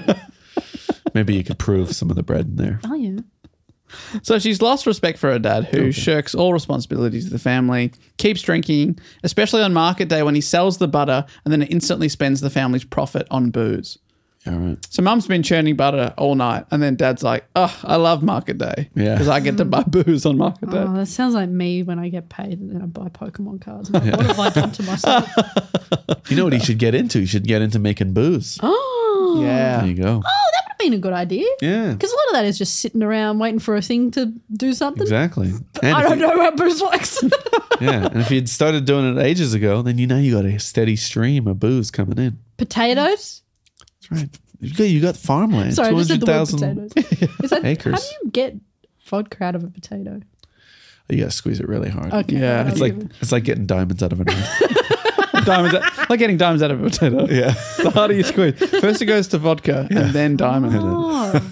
Maybe you could prove some of the bread in there. Oh yeah. So she's lost respect for her dad, who shirks all responsibilities of the family, keeps drinking, especially on market day when he sells the butter and then instantly spends the family's profit on booze. All right. So mum's been churning butter all night, and then dad's like, oh, I love market day. Yeah. Because I get to buy booze on market day. Oh, that sounds like me when I get paid and then I buy Pokemon cards. I'm like, what have I done to myself? You know what he should get into? He should get into making booze. Oh, Yeah. There you go. oh, that would have been a good idea. Yeah, Because a lot of that is just sitting around waiting for a thing to do something. exactly. And I if don't you- know how booze works. Yeah, and if you'd started doing it ages ago, then you know you got a steady stream of booze coming in. Potatoes. That's right. You got, you got farmland. Sorry, I just said the word 200,000 potatoes. Is that, acres. How do you get vodka out of a potato? You got to squeeze it really hard. Okay. Yeah, I'll It's like give it- it's like getting diamonds out of an earth. diamonds out, like getting diamonds out of a potato. Yeah. The harder you squeeze. First it goes to vodka and then diamond. Oh,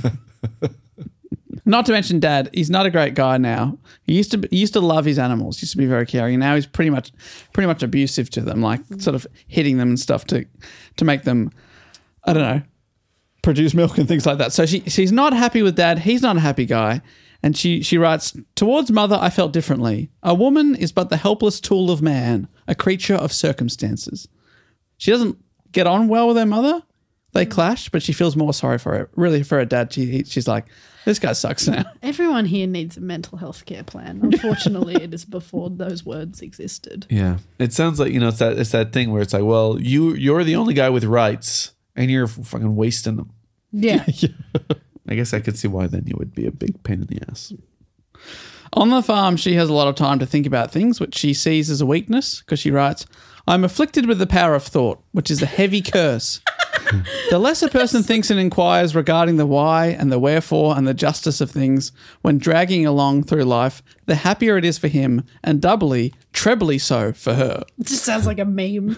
Not to mention dad, he's not a great guy now. He used to be, he used to love his animals, used to be very caring. Now he's pretty much pretty much abusive to them, like sort of hitting them and stuff to to make them, I don't know, produce milk and things like that. So she she's not happy with dad. He's not a happy guy. And she she writes, towards mother I felt differently. A woman is but the helpless tool of man, a creature of circumstances. She doesn't get on well with her mother. They clash, but she feels more sorry for her. Really, for her dad, she she's like, this guy sucks now. everyone here needs a mental health care plan. Unfortunately, it is before those words existed. Yeah. It sounds like, you know, it's that it's that thing where it's like, well, you you're the only guy with rights and you're fucking wasting them. Yeah. I guess I could see why then you would be a big pain in the ass. On the farm, she has a lot of time to think about things, which she sees as a weakness, because she writes, I'm afflicted with the power of thought, which is a heavy curse. The less a person thinks and inquires regarding the why and the wherefore and the justice of things when dragging along through life, the happier it is for him, and doubly, trebly so for her. It just sounds like a meme.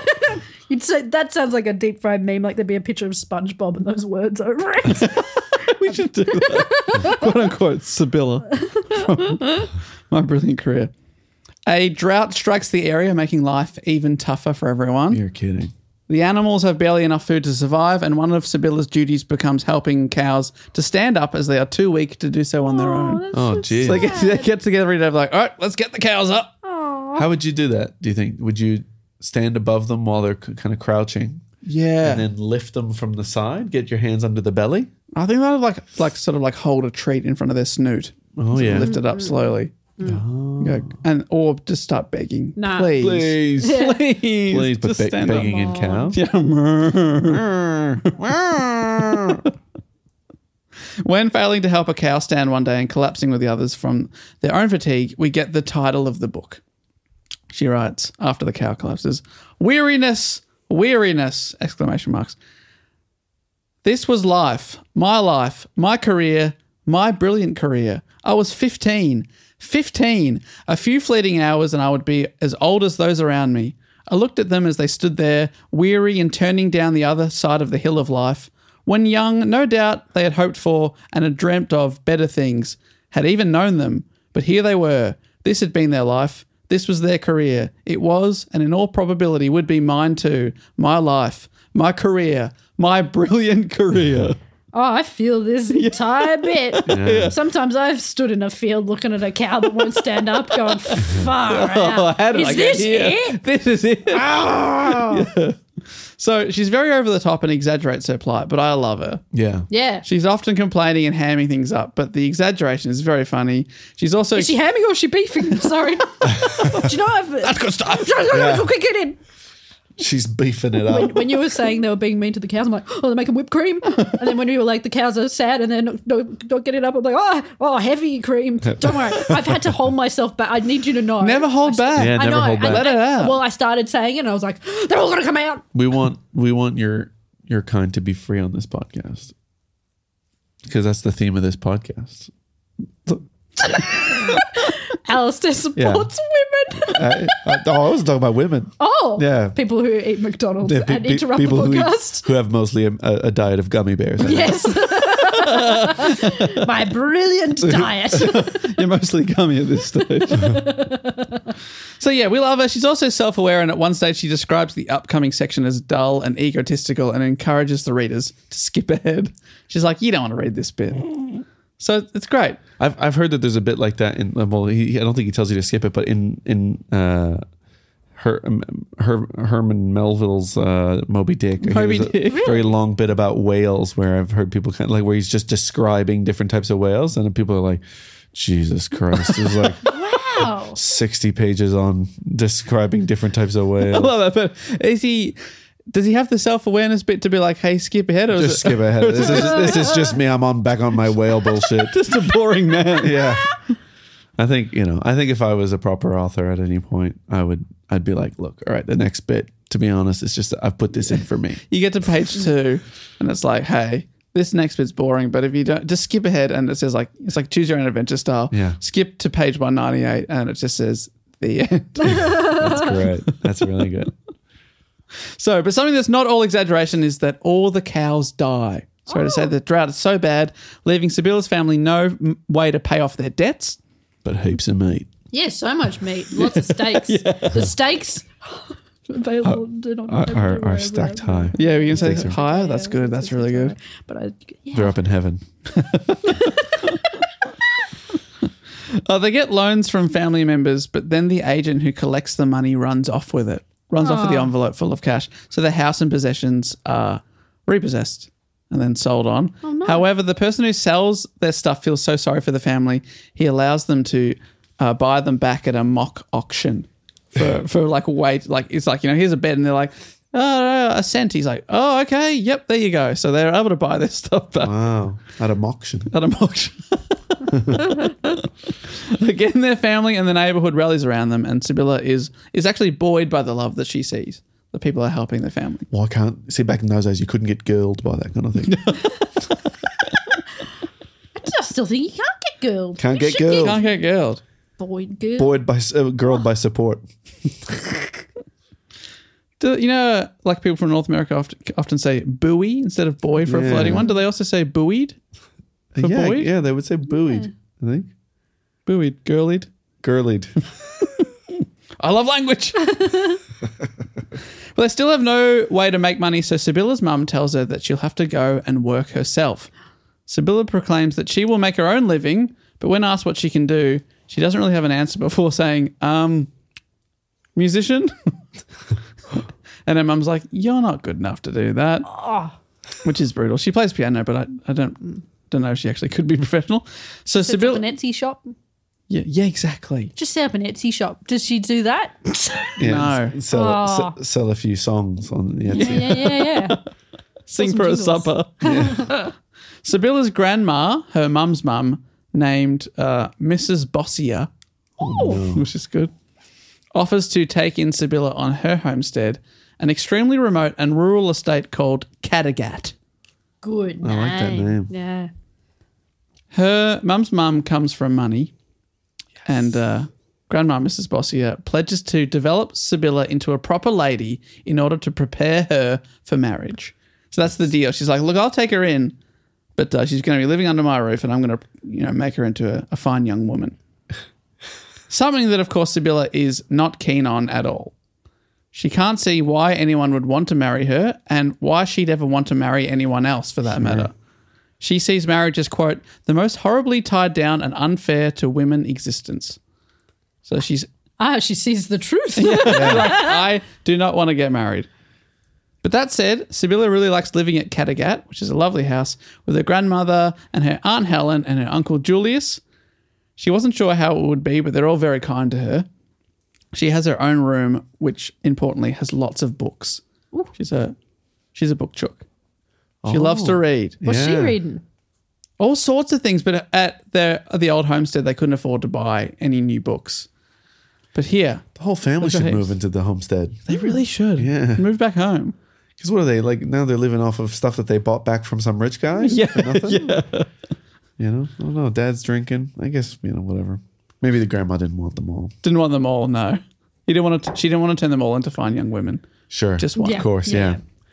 You'd say that sounds like a deep fried meme, like there'd be a picture of SpongeBob and those words over it. We should do that. Quote unquote, Sibylla from My Brilliant Career. A drought strikes the area, making life even tougher for everyone. You're kidding. The animals have barely enough food to survive, and one of Sibylla's duties becomes helping cows to stand up as they are too weak to do so on their own. Oh, geez. So they get, they get together every day, like, all right, let's get the cows up. How would you do that, do you think? Would you stand above them while they're c- kind of crouching Yeah. and then lift them from the side, get your hands under the belly? I think they would like, like sort of like hold a treat in front of their snoot. Oh, So yeah. lift it up slowly. Go, and or just start begging. Nah. Please. Please. Please. Please, but just be- stand up. begging in cow. Yeah. When failing to help a cow stand one day and collapsing with the others from their own fatigue, we get the title of the book. She writes, after the cow collapses, weariness, weariness, exclamation marks. This was life, my life, my career, my brilliant career. I was fifteen. fifteen. A few fleeting hours and I would be as old as those around me. I looked at them as they stood there, weary and turning down the other side of the hill of life. When young, no doubt they had hoped for and had dreamt of better things, had even known them. But here they were. This had been their life. This was their career. It was, and in all probability would be mine too. My life, my career, my brilliant career. Oh, I feel this entire bit. Sometimes I've stood in a field looking at a cow that won't stand up going, far Oh, out. how did Is I get this here? it? This is it. Oh. Yeah. So she's very over the top and exaggerates her plight, but I love her. Yeah. Yeah. She's often complaining and hamming things up, but the exaggeration is very funny. She's also Is she hamming or is she beefing? Sorry. Do you know I've... That's good stuff. Quick, get in. She's beefing it up. When, when you were saying they were being mean to the cows, I'm like, oh, they're making whipped cream. And then when you were like, the cows are sad and they're not, don't, don't get it up, I'm like, oh, oh, heavy cream. Don't worry. I've had to hold myself back. I need you to know. never hold back. Yeah, I never know. hold back. And- Let it out. Well, I started saying it and I was like, they're all going to come out. We want we want your your kind to be free on this podcast. Because that's the theme of this podcast. Alistair supports women. I, I, oh, I was talking about women. Oh. Yeah. People who eat McDonald's Yeah, pe- and pe- interrupt people the who, eat- podcast. who have mostly a, a diet of gummy bears. Yes. My brilliant diet. You're mostly gummy at this stage. So yeah, we love her. She's also self-aware, and at one stage she describes the upcoming section as dull and egotistical and encourages the readers to skip ahead. She's like, you don't want to read this bit. So it's great. I've I've heard that there's a bit like that in well, he, I don't think he tells you to skip it, but in in uh, her, her Herman Melville's uh, Moby Dick, Moby there's a Dick. very long bit about whales where I've heard people kind of like where he's just describing different types of whales, and people are like, Jesus Christ, there's like Wow. sixty pages on describing different types of I whales. love that. But is he? Does he have the self-awareness bit to be like, hey, skip ahead? Or is Just it skip ahead. This is this is just me. I'm on back on my whale bullshit. just a boring man? Yeah. I think, you know, I think if I was a proper author at any point, I would, I'd be like, look, all right, the next bit, to be honest, it's just, I've put this in for me. You get to page two, and it's like, hey, this next bit's boring, but if you don't, just skip ahead, and it says like, it's like choose your own adventure style. Yeah. Skip to page one ninety-eight, and it just says the end. That's great. That's really good. So, but something that's not all exaggeration is that all the cows die. Sorry to say, the drought is so bad, leaving Sibylla's family no m- way to pay off their debts. But heaps of meat. Yeah, so much meat. Lots of steaks. The steaks available. do not Are, are, everywhere, are stacked everywhere. high. Yeah, we can say Steaks are- higher. That's good. That's really good. But I, yeah. They're up in heaven. Oh, they get loans from family members, but then the agent who collects the money runs off with it, runs off with the envelope full of cash. So the house and possessions are repossessed and then sold on. Oh, no. However, the person who sells their stuff feels so sorry for the family, he allows them to uh, buy them back at a mock auction for, for like weight. Like, it's like, you know, here's a bed, and they're like, oh, a cent. He's like, oh, okay, yep, there you go. So they're able to buy their stuff back. Wow. At a auction. At a auction. Again, their family and the neighborhood rallies around them, and Sibylla is is actually buoyed by the love that she sees. The people are helping their family. Well, I can't see back in those days you couldn't get girled by that kind of thing. I still think you can't get girled. Can't You get should girled. Can't get girled. Boyd girl. Buoyed by uh, girled by support. Do, you know, like people from North America often, often say buoy instead of boy for a Yeah. floating one. Do they also say buoyed? For yeah, buoyed? yeah, they would say buoyed. I think Buoyed, girlied. girlied. I love language. Well, they still have no way to make money, so Sibylla's mum tells her that she'll have to go and work herself. Sibylla proclaims that she will make her own living, but when asked what she can do, she doesn't really have an answer before saying, um, musician? And her mum's like, you're not good enough to do that. Oh. Which is brutal. She plays piano, but I, I don't don't know if she actually could be professional. So Set up Sibylla... an Etsy shop. Yeah, yeah, exactly. Just set up an Etsy shop. Does she do that? Yeah, No. s- Sell, Oh. sell, sell a few songs on the yeah, Etsy. yeah, yeah, yeah. Sing some for a jingles. supper. Sibylla's grandma, her mum's mum, named uh, Missus Bossier, which is good, offers to take in Sibylla on her homestead, an extremely remote and rural estate called Caddagat. Good I like that name. Yeah. Her mum's mum comes from money, and uh, grandma, Missus Bossier, pledges to develop Sibylla into a proper lady in order to prepare her for marriage. So that's the deal. She's like, look, I'll take her in, but uh, she's going to be living under my roof, and I'm going to, you know, make her into a, a fine young woman. Something that, of course, Sibylla is not keen on at all. She can't see why anyone would want to marry her and why she'd ever want to marry anyone else for that matter. She sees marriage as, quote, the most horribly tied down and unfair to women existence. So she's Ah, she sees the truth. like, I do not want to get married. But that said, Sibylla really likes living at Caddagat, which is a lovely house, with her grandmother and her Aunt Helen and her Uncle Julius. She wasn't sure how it would be, but they're all very kind to her. She has her own room, which importantly has lots of books. She's a she's a book chook. She Oh. loves to read. What's she Yeah. reading? All sorts of things, but at the the old homestead, they couldn't afford to buy any new books. But here, The whole family Look at should heaps. move into the homestead. they really should. Yeah. Move back home. Because what are they like now? They're living off of stuff that they bought back from some rich guy. Yeah, for nothing? yeah. You know, I don't know. Dad's drinking. I guess you know whatever. Maybe the grandma didn't want them all. Didn't want them all, no. He didn't want to, she didn't want to turn them all into fine young women. Sure, Just one. Yeah. of course, yeah.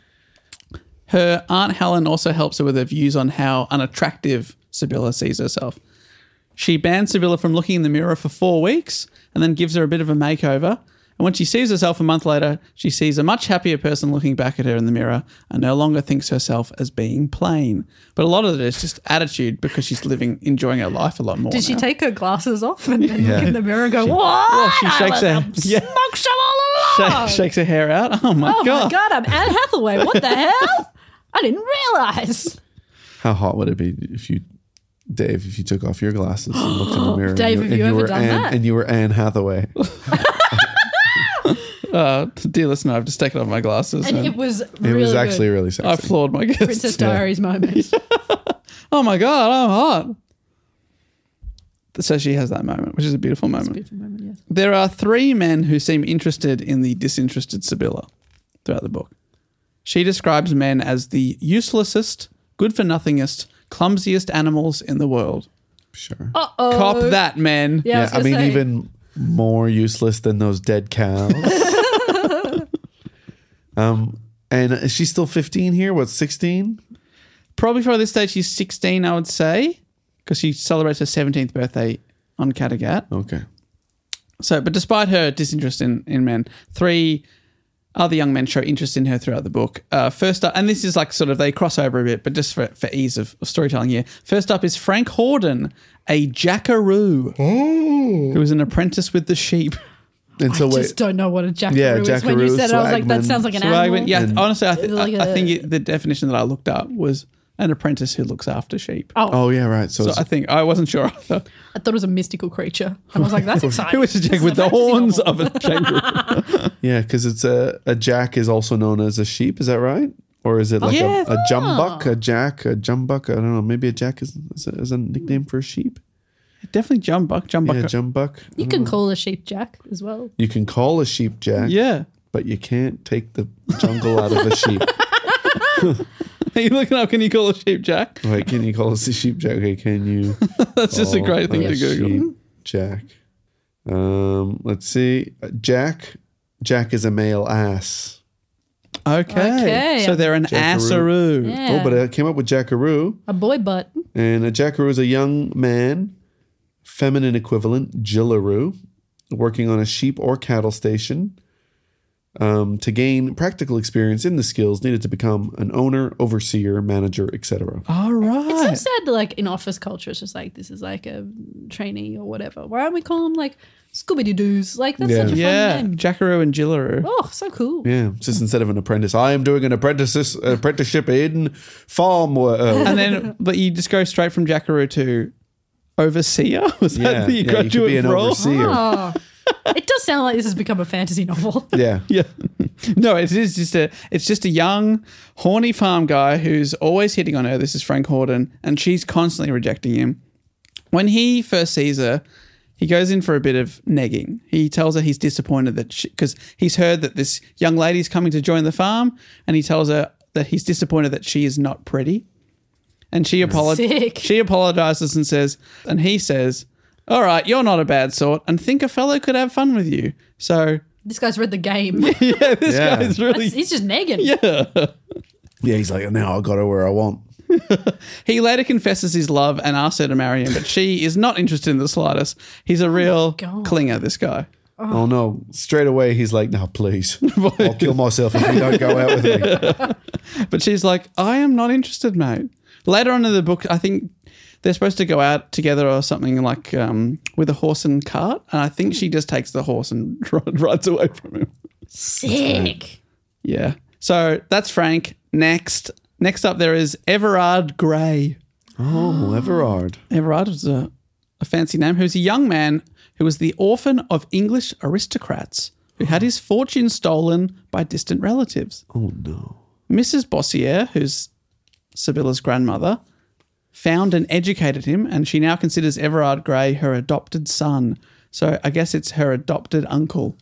Her Aunt Helen also helps her with her views on how unattractive Sibylla sees herself. She bans Sibylla from looking in the mirror for four weeks and then gives her a bit of a makeover. And when she sees herself a month later, she sees a much happier person looking back at her in the mirror and no longer thinks herself as being plain. But a lot of it is just attitude because she's living, enjoying her life a lot more. Did she now. take her glasses off and then Yeah. look in the mirror and go, what? Well, she I shakes was her- a yeah. smoke show all along. Shake, shakes her hair out? Oh my oh God. my God, I'm Anne Hathaway. What the hell? I didn't realize. How hot would it be if you, Dave, if you took off your glasses and looked in the mirror? Dave, and have you and ever were done Anne, that? And you were Anne Hathaway. Uh, dear listener, I've just taken off my glasses. And and it was It really was actually good. really I sexy. floored my guests. Princess Diaries moment. Oh my God, I'm hot. So she has that moment, which is a beautiful moment. Beautiful moment, yes. There are three men who seem interested in the disinterested Sibylla throughout the book. She describes men as the uselessest, good-for-nothingest, clumsiest animals in the world. Sure. Uh-oh. Cop that, men. Yeah, I, Yeah, was I gonna mean, say. even more useless than those dead cows. um, and is she still fifteen here? What, sixteen? Probably for this stage, she's sixteen, I would say, because she celebrates her seventeenth birthday on Caddagat. Okay. So, but despite her disinterest in, in men, three other young men show interest in her throughout the book. Uh, first up, and this is like sort of, they cross over a bit, but just for, for ease of, of storytelling here. First up is Frank Horden, a jackaroo, who is an apprentice with the sheep. And so I wait, just don't know what a jackaroo Yeah, is. When you jackaroo, said it, I was like, that swagman. sounds like an So I animal. went, yeah, And- honestly, I, th- Like I, I a- think it, the definition that I looked up was an apprentice who looks after sheep. Oh, oh yeah, right. So, So it's, I think, I wasn't sure either. I thought it was a mystical creature. And I was like, that's exciting. Who is a jack This is with a the fantasy horns novel. of a kangaroo? yeah, because it's a a jack is also known as a sheep. Is that right? Or is it like Yeah. a, a jumbuck, a jack, a jumbuck? I don't know. Maybe a jack is, is, a, is a nickname for a sheep. Definitely jumbuck, jumbuck. Yeah, jumbuck. You can call a sheep Jack as well. You can call a sheep jack. Yeah. But you can't take the jungle out of a sheep. Are you looking up, can you call a sheep jack? Wait, can you call us a sheep jack? Okay, can you? That's just a call great thing a to Google. Sheep jack. Um, let's see. Jack. Jack is a male ass. Okay. Okay. So they're an Jackaroo. assaroo. Yeah. Oh, but I came up with jackaroo. A boy butt. And a jackaroo is a young man, feminine equivalent, jillaroo, working on a sheep or cattle station um, to gain practical experience in the skills needed to become an owner, overseer, manager, et cetera. All right. It's so sad that, like, in office culture, it's just like, this is like a trainee or whatever. Why don't we call them, like, Scooby-Doos? Like, that's Yeah. such a yeah, fun name. Jackaroo and Jillaroo. Oh, so cool. Yeah, just instead of an apprentice, I am doing an apprentice apprenticeship in farm work. And then, but you just go straight from Jackaroo to overseer? Was yeah, that the yeah, you graduate could be an role? overseer. Oh, it does sound like this has become a fantasy novel. Yeah. Yeah. No, it is just a it's just a young, horny farm guy who's always hitting on her. This is Frank Horden, and she's constantly rejecting him. When he first sees her, he goes in for a bit of negging. He tells her he's disappointed that because he's heard that this young lady's coming to join the farm, and he tells her that he's disappointed that she is not pretty. And she apologizes. Sick. She apologizes and says, and he says, "All right, you're not a bad sort, and think a fellow could have fun with you." So This guy's read the game. yeah, this Yeah. guy's really He's just negging. yeah. Yeah, he's like, now I got her where I want. He later confesses his love and asks her to marry him, but she is not interested in the slightest. He's a real God. clinger, this guy. Oh. no. Straight away, he's like, no, please. I'll kill myself if you don't go out with me. But she's like, I am not interested, mate. Later on in the book, I think they're supposed to go out together or something like um, with a horse and cart. And I think she just takes the horse and rides away from him. Sick. Yeah. So that's Frank. Next. Next up, there is Everard Grey. Oh, Everard. Everard was a, a fancy name, who's a young man who was the orphan of English aristocrats who had his fortune stolen by distant relatives. Oh, no. Missus Bossier, who's Sibylla's grandmother, found and educated him, and she now considers Everard Grey her adopted son. So I guess it's her adopted uncle.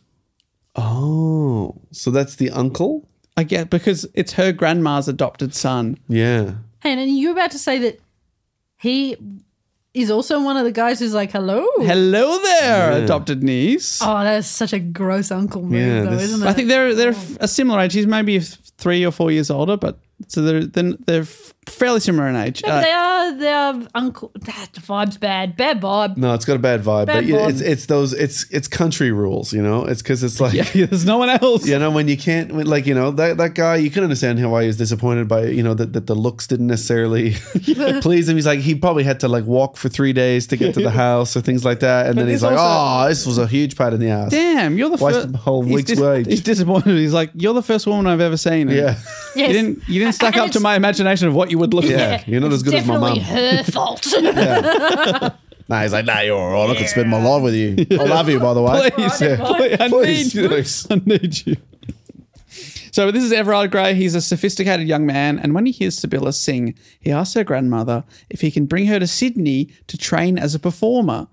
Oh, so that's the uncle? I get because it's her grandma's adopted son. Yeah. Hey, and you're about to say that he is also one of the guys who's like, hello. Hello there, adopted niece. Oh, that's such a gross uncle move, Yeah, though, this- isn't it? I think they're they're a similar age. He's maybe three or four years older, but so they're then they're fairly similar in age. Yeah, Uh, they are. They are uncle. That the vibe's bad. Bad vibe. No, it's got a bad vibe, Bad but yeah, vibe. it's it's those it's it's country rules, you know. It's because it's like yeah, there's no one else. you know when you can't when, like you know that that guy you can understand how why he was disappointed by you know that, that the looks didn't necessarily please him. He's like he probably had to like walk for three days to get to the house or things like that, and then he's this like, also- oh, this was a huge pat in the ass. Damn, you're the Why's first the whole he's week's wage? He's disappointed. He's like, you're the first woman I've ever seen. And Yeah, Yes. You didn't you didn't stack And up to it's- my imagination of what you would look yeah. like. You're not It's as good as my definitely mum. her fault. Nah, he's like, nah, you're all right. I could spend my life with you. I love you, by the way. Please, Yeah. please, I Please, need you. please. I need you. So this is Everard Grey. He's a sophisticated young man, and when he hears Sibylla sing, he asks her grandmother if he can bring her to Sydney to train as a performer.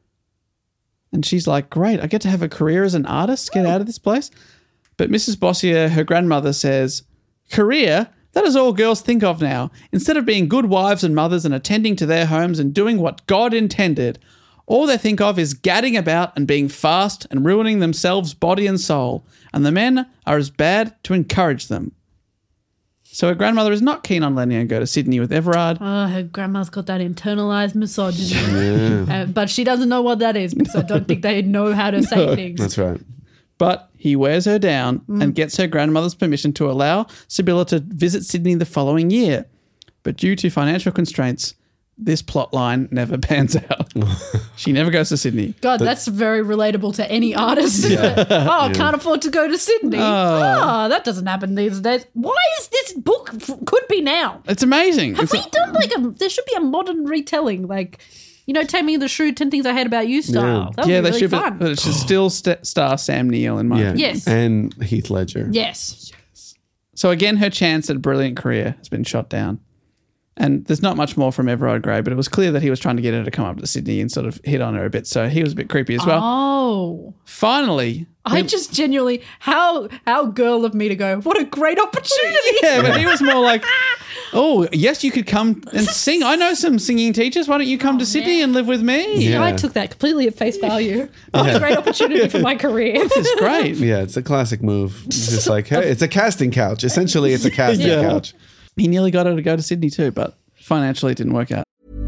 And she's like, great, I get to have a career as an artist, get out of this place. But Missus Bossier, her grandmother, says, career? That is all girls think of now. Instead of being good wives and mothers and attending to their homes and doing what God intended, all they think of is gadding about and being fast and ruining themselves body and soul. And the men are as bad to encourage them. So her grandmother is not keen on letting her go to Sydney with Everard. Oh, her grandma's got that internalized misogyny. Uh, but she doesn't know what that is because I don't think they know how to say things. That's right. But he wears her down and gets her grandmother's permission to allow Sibylla to visit Sydney the following year. But due to financial constraints, this plot line never pans out. She never goes to Sydney. God, that's very relatable to any artist. oh, can't afford to go to Sydney. Oh. that doesn't happen these days. Why is this book could be now? It's amazing. Have It's we a- done like a? There should be a modern retelling, like you know, Taming of the Shrew, ten Things I Hate About You style. That would yeah, be they really should, fun. but, but it should still st- star Sam Neill in my Yeah. opinion. Yes. And Heath Ledger. yes. So again, her chance at a brilliant career has been shot down. And there's not much more from Everard Grey, but it was clear that he was trying to get her to come up to Sydney and sort of hit on her a bit. So he was a bit creepy as well. Oh. Finally, I just genuinely, how how girl of me to go, what a great opportunity. yeah, but he was more like, oh, yes, you could come and sing. I know some singing teachers. Why don't you come to Sydney and live with me? Yeah. I took that completely at face value. What a great opportunity for my career. This is great. Yeah, it's a classic move. It's just like, hey, it's a casting couch. Essentially, it's a casting Yeah. couch. He nearly got her to go to Sydney too, but financially it didn't work out.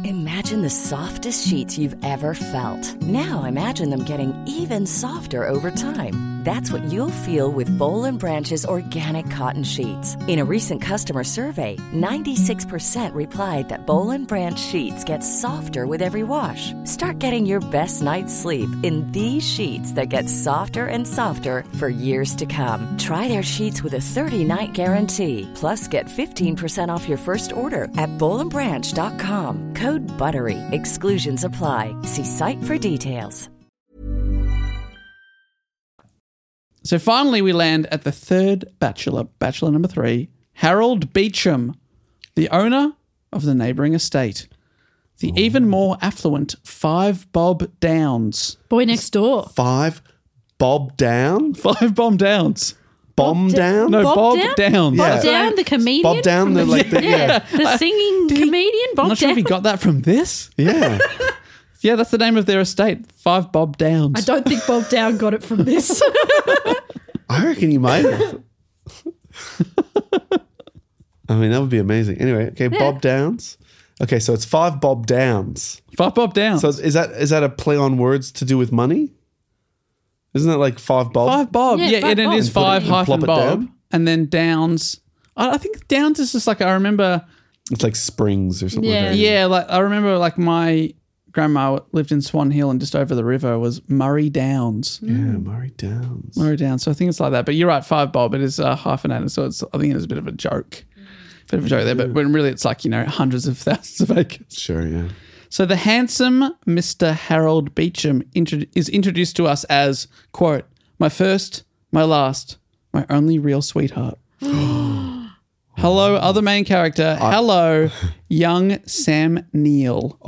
Imagine the softest sheets you've ever felt. Now imagine them getting even softer over time. That's what you'll feel with Boll and Branch's organic cotton sheets. In a recent customer survey, ninety-six percent replied that Boll and Branch sheets get softer with every wash. Start getting your best night's sleep in these sheets that get softer and softer for years to come. Try their sheets with a thirty-night guarantee. Plus, get fifteen percent off your first order at boll and branch dot com. Code BUTTERY. Exclusions apply. See site for details. So finally we land at the third bachelor, bachelor number three, Harold Beecham, the owner of the neighbouring estate. The oh. even more affluent Five Bob Downs. Boy next door. Five Bob Down? Five Bob Downs. Bomb Bob Down? No, Bob Bob Down? Downs. Bob Yeah. Down, the comedian? Bob Down, the, like, the, yeah. The singing Did he- comedian? Bob I'm not sure Down. if he got that from this. Yeah. Yeah, that's the name of their estate. Five Bob Downs. I don't think Bob Down got it from this. I reckon you might have. I mean, that would be amazing. Anyway, okay, Yeah. Bob Downs. Okay, so it's Five Bob Downs. Five Bob Downs. So is that is that a play on words to do with money? Isn't that like Five Bob? Five Bob. Yeah, Yeah, Five and it Bob. is And put it- five and hyphen plop it Bob. down? And then Downs. I, I think Downs is just like, I remember, It's like Springs or something Yeah. like that. yeah, like I remember like my grandma lived in Swan Hill and just over the river was Murray Downs. Yeah, Murray Downs. Murray Downs. So I think it's like that. But you're right, Five Bob. It is uh, hyphenated. So it's, I think it is a bit of a joke. Bit of a joke there. But when really it's like, you know, hundreds of thousands of acres. Sure, yeah. So the handsome Mister Harold Beecham intro- is introduced to us as, quote, my first, my last, my only real sweetheart. Hello, other main character. Hello, young Sam Neill.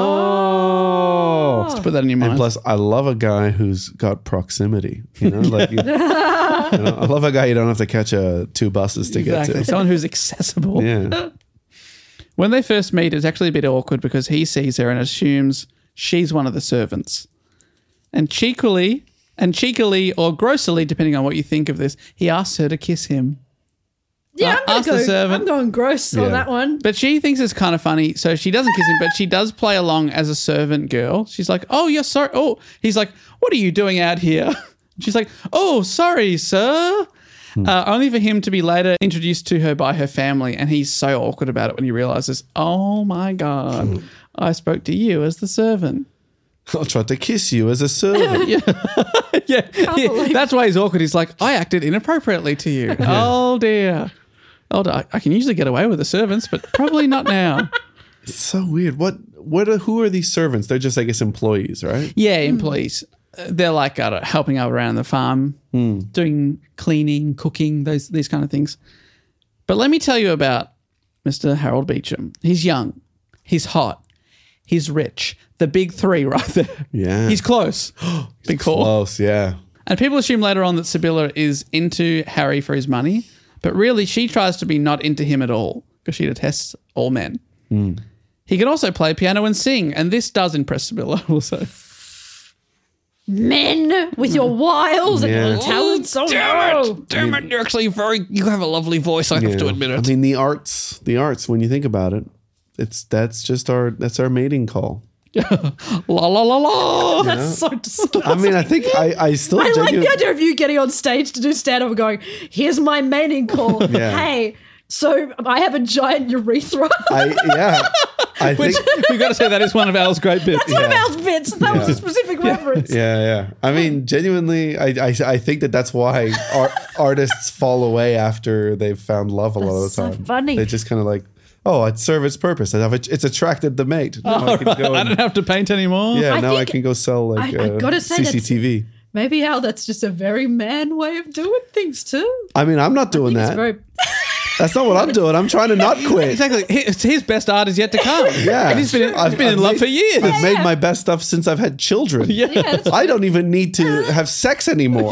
Oh. Just put that in your mind. And plus, I love a guy who's got proximity. You know, like you, you know, I love a guy you don't have to catch a two buses to exactly. get to. Someone who's accessible. Yeah. When they first meet, it's actually a bit awkward because he sees her and assumes she's one of the servants. And cheekily, and cheekily or grossly, depending on what you think of this, he asks her to kiss him. yeah, Uh, I'm, gonna ask the go, servant. I'm going gross Yeah. on that one. But she thinks it's kind of funny, so she doesn't kiss him, but she does play along as a servant girl. She's like, oh, you're sorry. Oh, he's like, what are you doing out here? She's like, oh, sorry, sir. Uh, only for him to be later introduced to her by her family, and he's so awkward about it when he realizes, oh my God, I spoke to you as the servant. I'll try to kiss you as a servant. yeah, yeah. believe- That's why he's awkward. He's like, I acted inappropriately to you. Oh dear. Oh, I I can usually get away with the servants, but probably not now. It's so weird. What? What? Are, who are these servants? They're just, I guess, employees, right? Yeah, employees. Uh, They're like uh, helping out around the farm, doing cleaning, cooking, those these kind of things. But let me tell you about Mister Harold Beecham. He's young. He's hot. He's rich. The big three right there. Yeah. He's close. Big four. Close, yeah. And people assume later on that Sibylla is into Harry for his money, but really she tries to be not into him at all because she detests all men. He can also play piano and sing, and this does impress Sibylla also. Men with your wiles and Yeah. your talents. Oh, no. Damn it, you're actually very, you have a lovely voice, I have to Yeah. admit I it. mean, the arts, the arts. When you think about it, it's that's just our that's our mating call. La la la la. That's so disgusting. I mean, I think I I still I like genuinely. the idea of you getting on stage to do stand up and going, here's my mating call. Yeah. Hey, so I have a giant urethra. I yeah. I Which think we got to say that is one of Al's great bits. That's one of Al's bits. That was a specific reference. yeah, yeah. I mean, genuinely, I, I I think that that's why art, artists fall away after they've found love a lot of the That's so time. funny. They just kind of like, oh, it served its purpose. I have it- It's attracted the mate. Now I can go I and- don't have to paint anymore. yeah, I now I think- can go sell like I- I uh, gotta say C C T V. Maybe, Al, that's just a very man way of doing things too. I mean, I'm not doing It's that. very. That's not what I'm doing. I'm trying to not quit. Exactly. His, his best art is yet to come. Yeah. And he's been, he's I've- been in I've love made- for years. I've made yeah. my best stuff since I've had children. Yeah. Yeah, that's- I don't even need to have sex anymore.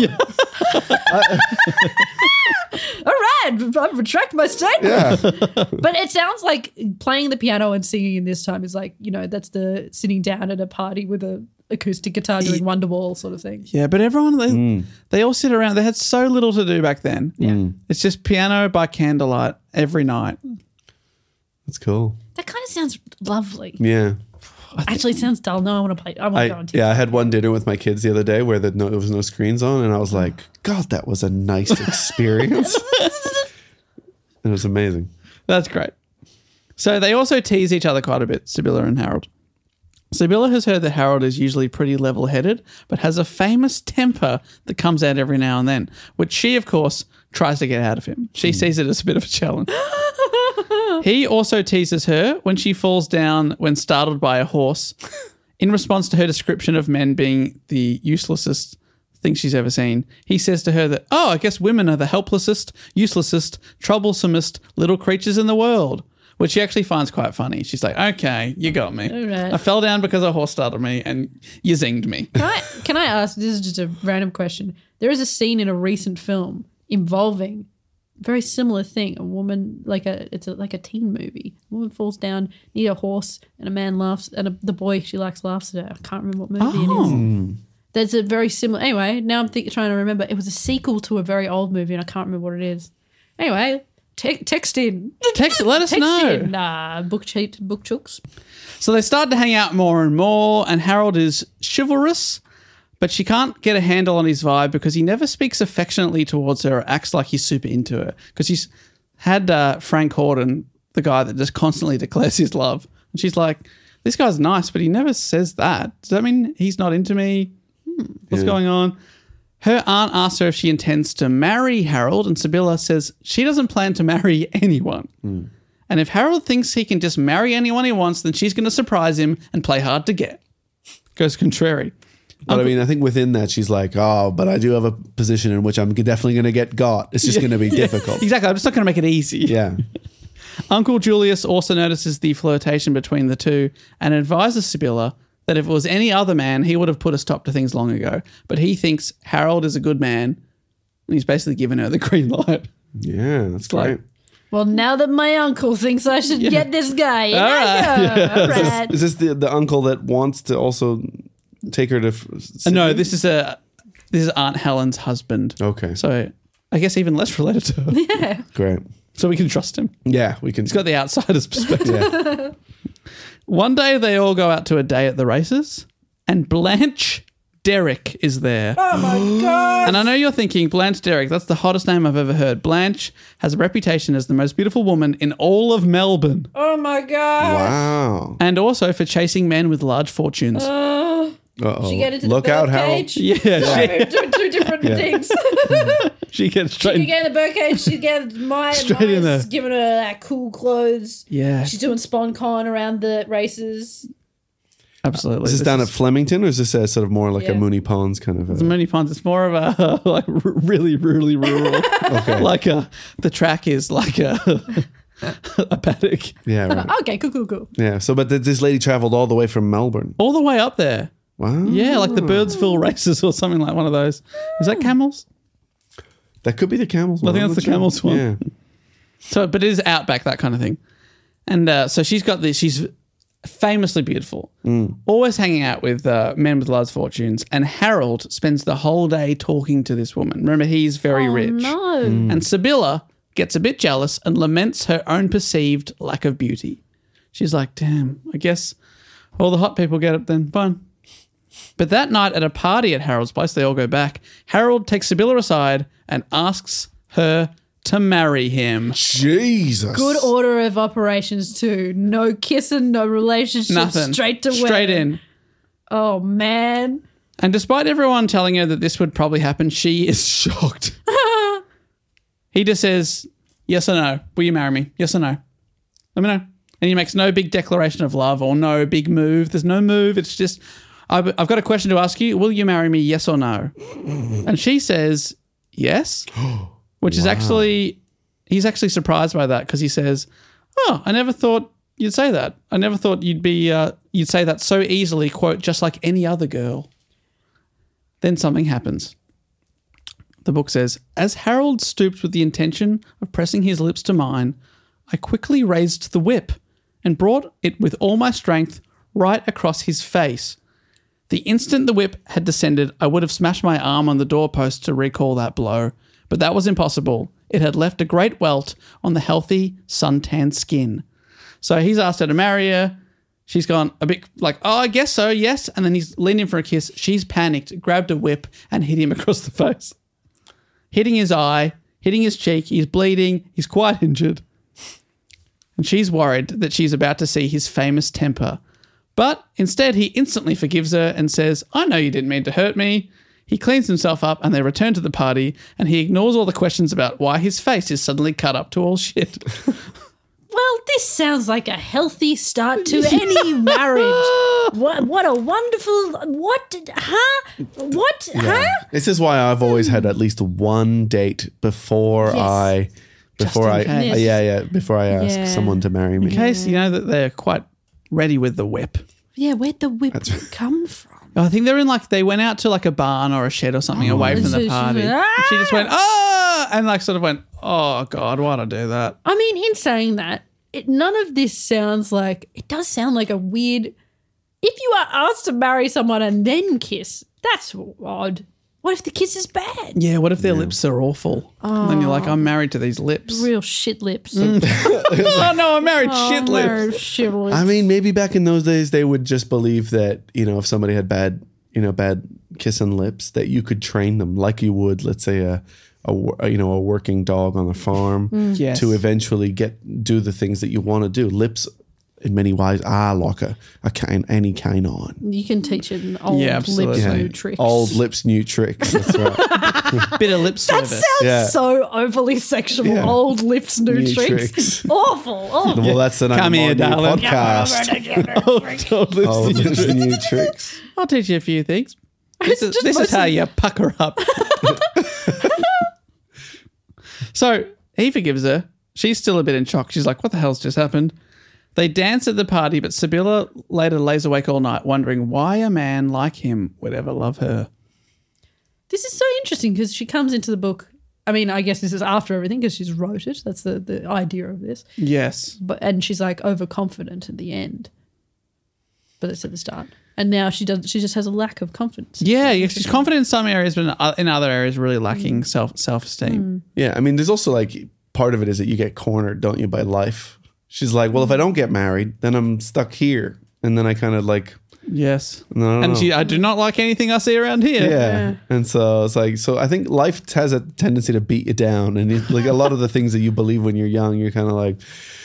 All right, I retract my statement. Yeah. But it sounds like playing the piano and singing in this time is like, you know, that's the sitting down at a party with a acoustic guitar doing Wonderwall sort of thing. Yeah, but everyone, they, Mm. they all sit around. They had so little to do back then. Yeah. Mm. It's just piano by candlelight every night. That's cool. That kind of sounds lovely. Yeah. Actually, it sounds dull. No, I want to play. I want to I, go on TikTok. yeah, I had one dinner with my kids the other day where the, no, there was no screens on, and I was like, God, that was a nice experience. It was amazing. That's great. So they also tease each other quite a bit, Sibylla and Harold. Sibylla has heard that Harold is usually pretty level-headed, but has a famous temper that comes out every now and then, which she, of course, tries to get out of him. She sees it as a bit of a challenge. He also teases her when she falls down when startled by a horse in response to her description of men being the uselessest thing she's ever seen. He says to her that, oh, I guess women are the helplessest, uselessest, troublesomest little creatures in the world, which she actually finds quite funny. She's like, okay, you got me. All right. I fell down because a horse startled me and you zinged me. Can I, can I ask, this is just a random question. There is a scene in a recent film involving a very similar thing. A woman, like a, it's a, like a teen movie. A woman falls down near a horse and a man laughs, and a, the boy she likes laughs at her. I can't remember what movie it is. There's a very similar, anyway, now I'm think, trying to remember. It was a sequel to a very old movie and I can't remember what it is. Anyway, te- text in. Text, let us Text know. in. Nah, book cheat, book chooks. So they start to hang out more and more, and Harold is chivalrous, but she can't get a handle on his vibe because he never speaks affectionately towards her or acts like he's super into her. Because he's had uh, Frank Horden, the guy that just constantly declares his love. And she's like, this guy's nice, but he never says that. Does that mean he's not into me? Hmm, what's Yeah. going on? Her aunt asks her if she intends to marry Harold, and Sibylla says she doesn't plan to marry anyone. Mm. And if Harold thinks he can just marry anyone he wants, then she's going to surprise him and play hard to get. Goes contrary. But I mean, I think within that, she's like, oh, but I do have a position in which I'm definitely going to get got. It's just going to be difficult. Exactly. I'm just not going to make it easy. Yeah. Uncle Julius also notices the flirtation between the two and advises Sibylla that if it was any other man, he would have put a stop to things long ago. But he thinks Harold is a good man, and he's basically given her the green light. Yeah, that's like- great. Well, now that my uncle thinks I should get this guy, in All I right. go. All right. Is this the, the uncle that wants to also take her to... f- Uh, no, this is a this is Aunt Helen's husband. Okay. So I guess even less related to her. Great. So we can trust him. Yeah, we can... He's got the outsider's perspective. Yeah. One day they all go out to a day at the races, and Blanche Derrick is there. Oh my God. And I know you're thinking, Blanche Derrick, that's the hottest name I've ever heard. Blanche has a reputation as the most beautiful woman in all of Melbourne, Oh my God. Wow. and also for chasing men with large fortunes. Uh, Uh-oh. Did you get into Look the out, bird Harold. cage? yeah, Sorry, we're doing two different things. she, she gets straight She in. get in the bird cage. She get my Straight in Maya's there. giving her like cool clothes. Yeah, She's doing SponCon around the races. absolutely. Is this down at Flemington, or is this a sort of more like Yeah. a Mooney Ponds kind of a... Many ponds. It's more of a like r- really, really rural. Okay. Like a the track is like a a paddock Yeah, right. Okay, cool, cool, cool. Yeah, so but th- this lady traveled all the way from Melbourne. all the way up there. Wow. Yeah, like the Birdsville races or something like one of those. Is that camels? That could be the camels one. I think I'm that's not the camels one. Yeah. So, but it is outback, that kind of thing. And uh, so she's got this, she's famously beautiful, always hanging out with uh, men with large fortunes. And Harold spends the whole day talking to this woman. Remember, he's very rich. No. And Sibylla gets a bit jealous and laments her own perceived lack of beauty. She's like, damn, I guess all the hot people get it then. Fine. But that night at a party at Harold's place, they all go back. Harold takes Sibylla aside and asks her to marry him. Jesus. Good order of operations too. No kissing, no relationship. Nothing. Straight to Straight wedding. in. Oh man. And despite everyone telling her that this would probably happen, she is shocked. He just says, yes or no. Will you marry me? Yes or no? Let me know. And he makes no big declaration of love or no big move. There's no move. It's just, I've, I've got a question to ask you. Will you marry me? Yes or no? And she says, yes, which is actually, he's actually surprised by that because he says, oh, I never thought you'd say that. I never thought you'd be, uh, you'd say that so easily, quote, just like any other girl. Then something happens. The book says, as Harold stooped with the intention of pressing his lips to mine, I quickly raised the whip and brought it with all my strength right across his face. The instant the whip had descended, I would have smashed my arm on the doorpost to recall that blow, but that was impossible. It had left a great welt on the healthy, suntanned skin. So he's asked her to marry her. She's gone a bit like, oh, I guess so, yes. And then he's leaned in for a kiss. She's panicked, grabbed a whip and hit him across the face. Hitting his eye, hitting his cheek. He's bleeding. He's quite injured. And she's worried that she's about to see his famous temper. But instead, he instantly forgives her and says, I know you didn't mean to hurt me. He cleans himself up and they return to the party and he ignores all the questions about why his face is suddenly cut up to all shit. Well, this sounds like a healthy start to any marriage. What, what a wonderful, what, huh? What, huh? This is why I've always had at least one date before Yes. I, before I, in case. uh, yeah, yeah, before I ask Yeah. someone to marry me. In case you know that they're quite ready with the whip. Yeah, where'd the whip come from? I think they're in like, they went out to like a barn or a shed or something away from So the she party. went, And she just went, "Ah!" oh, and like sort of went, oh God, why'd I do that? I mean, in saying that, it, none of this sounds like, it does sound like a weird, if you are asked to marry someone and then kiss, that's odd. What if the kiss is bad? Yeah, what if their lips are awful? And then you're like, I'm married to these lips. Real shit lips. Oh no, I'm married shit lips. Oh, shit lips. I mean, maybe back in those days, they would just believe that, you know, if somebody had bad, you know, bad kissing lips, that you could train them like you would, let's say, a, a wo- a, you know, a working dog on a farm Yes. to eventually get do the things that you want to do. Lips, in many ways, are like a, a kind, any kind on. You can teach it an old Yeah, absolutely. lips Yeah. new tricks. Old lips, new tricks. That's right. Bit of lip That service. sounds Yeah. so overly sexual. Yeah. Old lips, new, New tricks. tricks. Awful. awful. Well, that's the name Come of here, our new darling. podcast. Old lips, Old new lips, tricks. new tricks. I'll teach you a few things. This is, just this is how mostly- you pucker up. So he forgives her. She's still a bit in shock. She's like, what the hell's just happened? They dance at the party, but Sibylla later lays awake all night wondering why a man like him would ever love her. This is so interesting because she comes into the book. I mean, I guess this is after everything because she's wrote it. That's the, the idea of this. Yes. But and she's like overconfident at the end. But it's at the start. And now she does. She just has a lack of confidence. Yeah, yeah, she's confident in some areas, but in o- in other areas really lacking self self-esteem. Yeah, I mean, there's also like part of it is that you get cornered, don't you, by life. She's like, well, if I don't get married, then I'm stuck here, and then I kind of like, Yes. no, no, And no. she, I do not like anything I see around here. yeah. And so it's like, so I think life has a tendency to beat you down, and it, like a lot of the things that you believe when you're young, you're kind of like,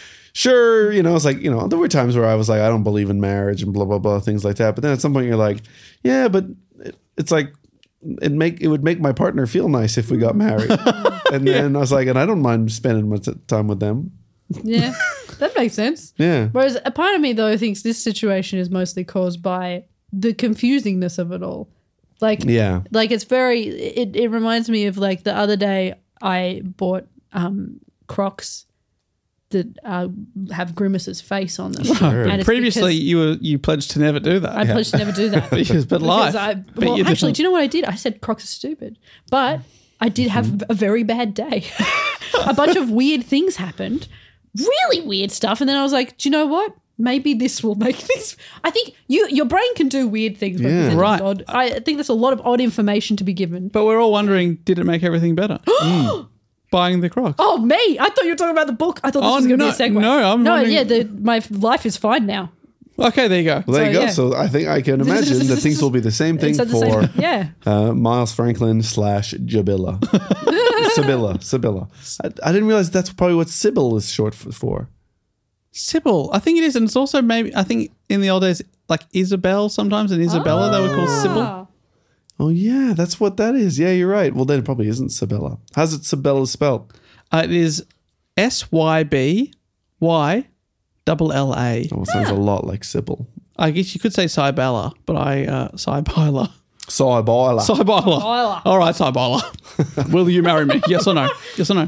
sure, you know, it's like, you know, there were times where I was like, I don't believe in marriage and blah blah blah, things like that. But then at some point you're like, yeah, but it, it's like. It make it would make my partner feel nice if we got married, and then I was like, and I don't mind spending much time with them. Yeah, that makes sense. Yeah, Whereas a part of me though thinks this situation is mostly caused by the confusingness of it all. Like, yeah, like it's very. It, it reminds me of like the other day I bought um, Crocs that uh, have Grimace's face on them. And it's Previously, because you were you pledged to never do that. I pledged to never do that. Yes, but life. Because I, But well, you actually, didn't. do you know what I did? I said Crocs are stupid, but I did have a very bad day. A bunch of weird things happened, really weird stuff, and then I was like, do you know what? Maybe this will make this. I think you, your brain can do weird things. Yeah, Right. Odd. I think there's a lot of odd information to be given. But we're all wondering, did it make everything better? Mm. Buying the Crocs. Oh, me! I thought you were talking about the book. I thought this Oh, was going to no, be a segue. no, I'm no. wondering- Yeah, the, my life is fine now. Okay, there you go. well, there So, you go. yeah. So I think I can imagine that things will be the same thing It's at the for same- yeah. uh, Miles Franklin slash Jabilla, Sibylla, Sibylla. I, I didn't realize that's probably what Sybil is short for. for. Sybil. I think it is. And it's also maybe, I think in the old days, like Isabel sometimes, and Isabella they would call Sybil. Ah. Oh yeah, that's what that is. Yeah, you're right. Well, then it probably isn't Sibylla. How's it Sibylla spelled? Uh, it is S Y B Y double L A. Oh, it sounds a lot like Sybil. I guess you could say Cybella, but I, uh, Cybilla. Sibylla. Cybilla. Cybilla. All right, Cybilla. Will you marry me? Yes or no? Yes or no?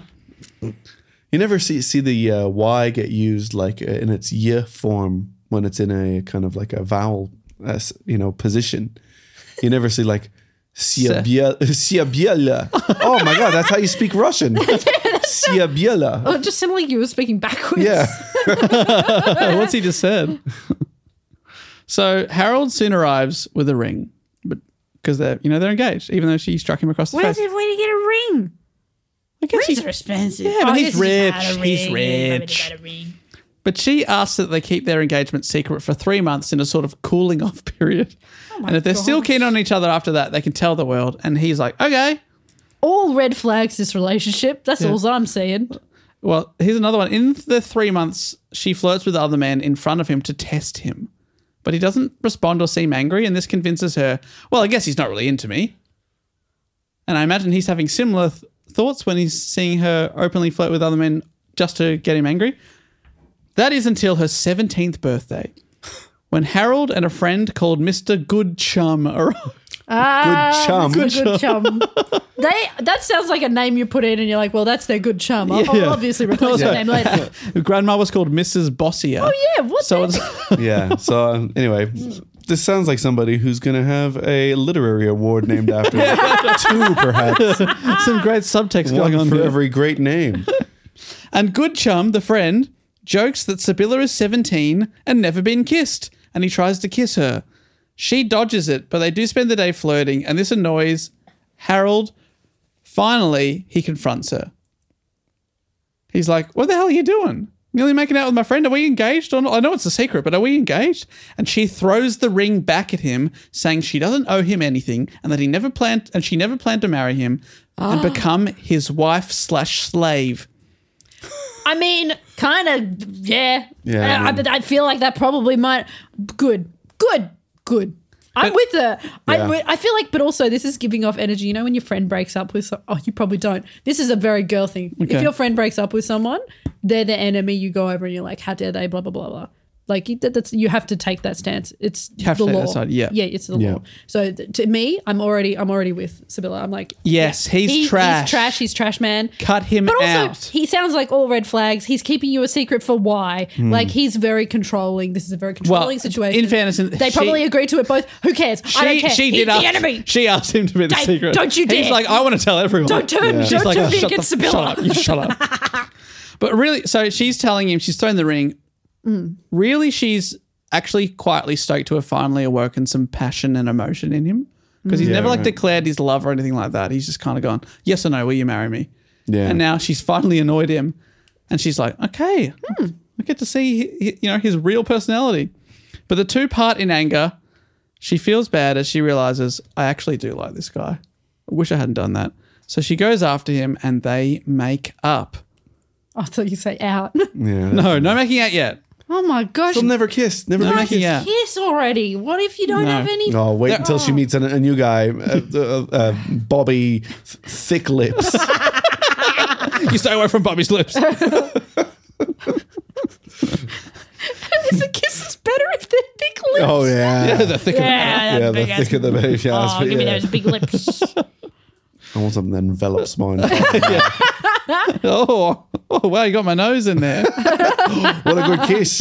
You never see see the uh, Y get used like uh, in its y form when it's in a kind of like a vowel, uh, you know, position. You never see like Siabiela. Siabiela. Oh my God, that's how you speak Russian. Siabiela. Oh, it just sounded like you were speaking backwards. Yeah. What's he just said? So Harold soon arrives with a ring, but because they're you know they're engaged, even though she struck him across the Where's face. it? Where to get a ring? I guess Rings he- are expensive. Yeah, but I he's guess he just rich. had a He's ring. Maybe rich. they got a ring. But she asks that they keep their engagement secret for three months in a sort of cooling off period. Oh and if they're gosh. still keen on each other after that, they can tell the world. And he's like, okay. All red flags this relationship. That's Yeah. all I'm saying. Well, here's another one. In the three months, she flirts with other men in front of him to test him. But he doesn't respond or seem angry, and this convinces her, well, I guess he's not really into me. And I imagine he's having similar th- thoughts when he's seeing her openly flirt with other men just to get him angry. That is until her seventeenth birthday, when Harold and a friend called Mister Good Chum arrive. Ah, chum. Good, good chum. They that sounds like a name you put in, and you're like, well, that's their good chum. I'll, I'll Yeah. obviously replace the name later. Grandma was called Missus Bossier. Oh yeah, what? So the- it's Yeah. So um, anyway, this sounds like somebody who's going to have a literary award named after them. Two, perhaps. some great subtext going One on for here. every great name. And Good Chum, the friend, jokes that Sibylla is seventeen and never been kissed, and he tries to kiss her. She dodges it, but they do spend the day flirting, and this annoys Harold. Finally, he confronts her. He's like, what the hell are you doing? Nearly making out with my friend? Are we engaged? Or not? I know it's a secret, but are we engaged? And she throws the ring back at him, saying she doesn't owe him anything and that he never planned, and she never planned to marry him and become his wife slash slave. I mean, kind of, yeah. Yeah, I, I mean- I, I feel like that probably might. Good, good, good. I'm But- with her. I, Yeah. I feel like, but also this is giving off energy. You know, when your friend breaks up with, some, oh, you probably don't. This is a very girl thing. Okay. If your friend breaks up with someone, they're the enemy. You go over and you're like, how dare they? Blah blah blah blah. Like that, that's you have to take that stance. It's You have the to take law. that side, yeah. yeah, it's the Yeah. law. So th- to me, I'm already, I'm already with Sibylla. I'm like, Yes, he's he- trash. He's trash. He's trash man. Cut him But also, out. he sounds like all red flags. He's keeping you a secret for why? Like he's very controlling. This is a very controlling situation. in fairness, in- they she- probably agreed to it both. Who cares? I don't care. She he's did the ask, enemy. She asked him to be the Don't- secret. don't you He's dare. like, I want to tell everyone. Don't turn- She's don't like, turn oh, me shut against the, Sibylla." Shut up. You shut up. But really, so she's telling him she's thrown the ring. Mm. Really, she's actually quietly stoked to have finally awoken some passion and emotion in him because he's Yeah, never like right. declared his love or anything like that. He's just kind of gone, yes or no, will you marry me? Yeah. And now she's finally annoyed him, and she's like, okay, Hmm. I get to see hi- you know his real personality. But the two part in anger. She feels bad as she realizes, I actually do like this guy. I wish I hadn't done that. So she goes after him and they make up. I thought you say out. Yeah. No, no making out yet. Oh my gosh. They'll never kiss. Never No been making kissed. out. Kiss already. What if you don't No. have any? Oh, wait until she meets a, a new guy, uh, uh, uh, Bobby th- Thick Lips. You stay away from Bobby's lips. Is a kiss is better if they're thick lips. Oh yeah, Yeah, the thicker Yeah, yeah. The big ass- thicker the better. She asked Oh, for, give me yeah. those big lips. I want something that envelops mine. Oh, oh, wow, you got my nose in there. What a good kiss.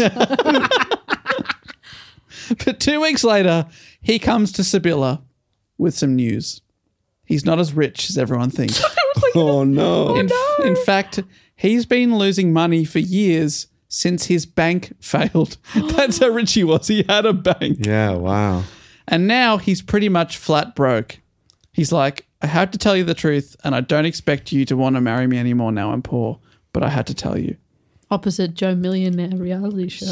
But two weeks later, he comes to Sibylla with some news. He's not as rich as everyone thinks. Oh no. In, in fact, he's been losing money for years since his bank failed. That's how rich he was. He had a bank. Yeah. Wow. And now he's pretty much flat broke. He's like, I had to tell you the truth, and I don't expect you to want to marry me anymore now I'm poor, but I had to tell you. Opposite Joe Millionaire reality show.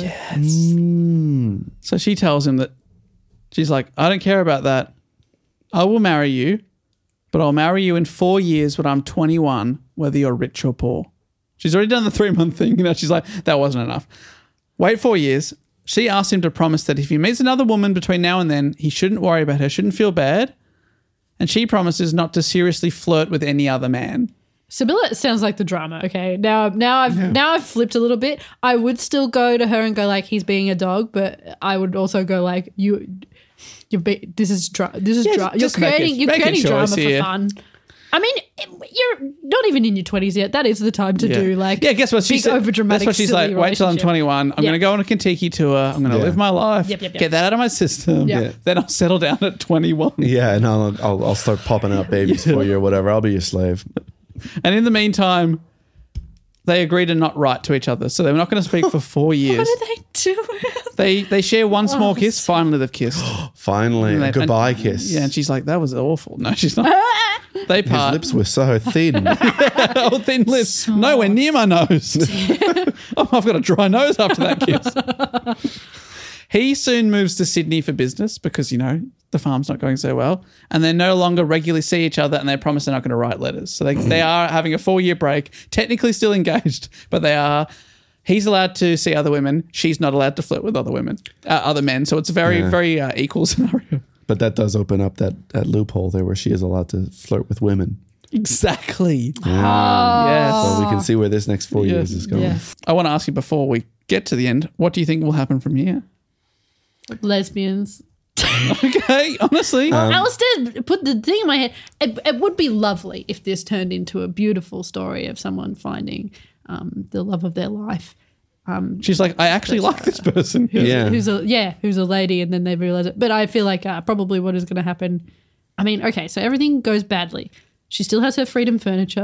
So she tells him that she's like, I don't care about that. I will marry you, but I'll marry you in four years when I'm twenty-one, whether you're rich or poor. She's already done the three-month thing. You know, she's like, that wasn't enough. Wait four years. She asks him to promise that if he meets another woman between now and then, he shouldn't worry about her, shouldn't feel bad. And she promises not to seriously flirt with any other man. Sibylla sounds like the drama. Okay, now now I've now I've flipped a little bit. I would still go to her and go like he's being a dog, but I would also go like you, you be this is dra- this is Yeah, dra- you're just make creating a- you're make a creating drama choice for here. fun. I mean, you're not even in your twenties yet. That is the time to do like yeah, guess what? big She's overdramatic. That's what she's silly like. Wait till I'm relationship. twenty-one. I'm Yeah. going to go on a Kentucky tour. I'm going to Yeah. live my life. Yep, yep, yep. Get that out of my system. Yeah. Yeah. Then I'll settle down at twenty-one. Yeah, and I'll, I'll I'll start popping out babies for you or whatever. I'll be your slave. And in the meantime, they agree to not write to each other. So they're not going to speak for four years. What do they do? They they share one small kiss. Finally, they've kissed. Finally, And a they- goodbye and- kiss. Yeah, and she's like, that was awful. No, she's not. They His part. lips were so thin. Oh, thin lips. Nowhere near my nose. Oh, I've got a dry nose after that kiss. He soon moves to Sydney for business because, you know, the farm's not going so well. And they no longer regularly see each other and they promise they're not going to write letters. So they, they are having a four-year break, technically still engaged, but they are... He's allowed to see other women. She's not allowed to flirt with other women, uh, other men. So it's a very, Yeah. very uh, equal scenario. But that does open up that, that loophole there where she is allowed to flirt with women. Exactly. Yeah. Yes. So we can see where this next four Yes. years is going. Yes. I want to ask you before we get to the end, what do you think will happen from here? Lesbians. Okay, honestly. Um, Alistair put the thing in my head. It, it would be lovely if this turned into a beautiful story of someone finding um, the love of their life. She's like, I actually like this person. Who's, Yeah. who's a yeah, who's a lady, and then they realize it. But I feel like uh, probably what is going to happen. I mean, okay, so everything goes badly. She still has her freedom furniture.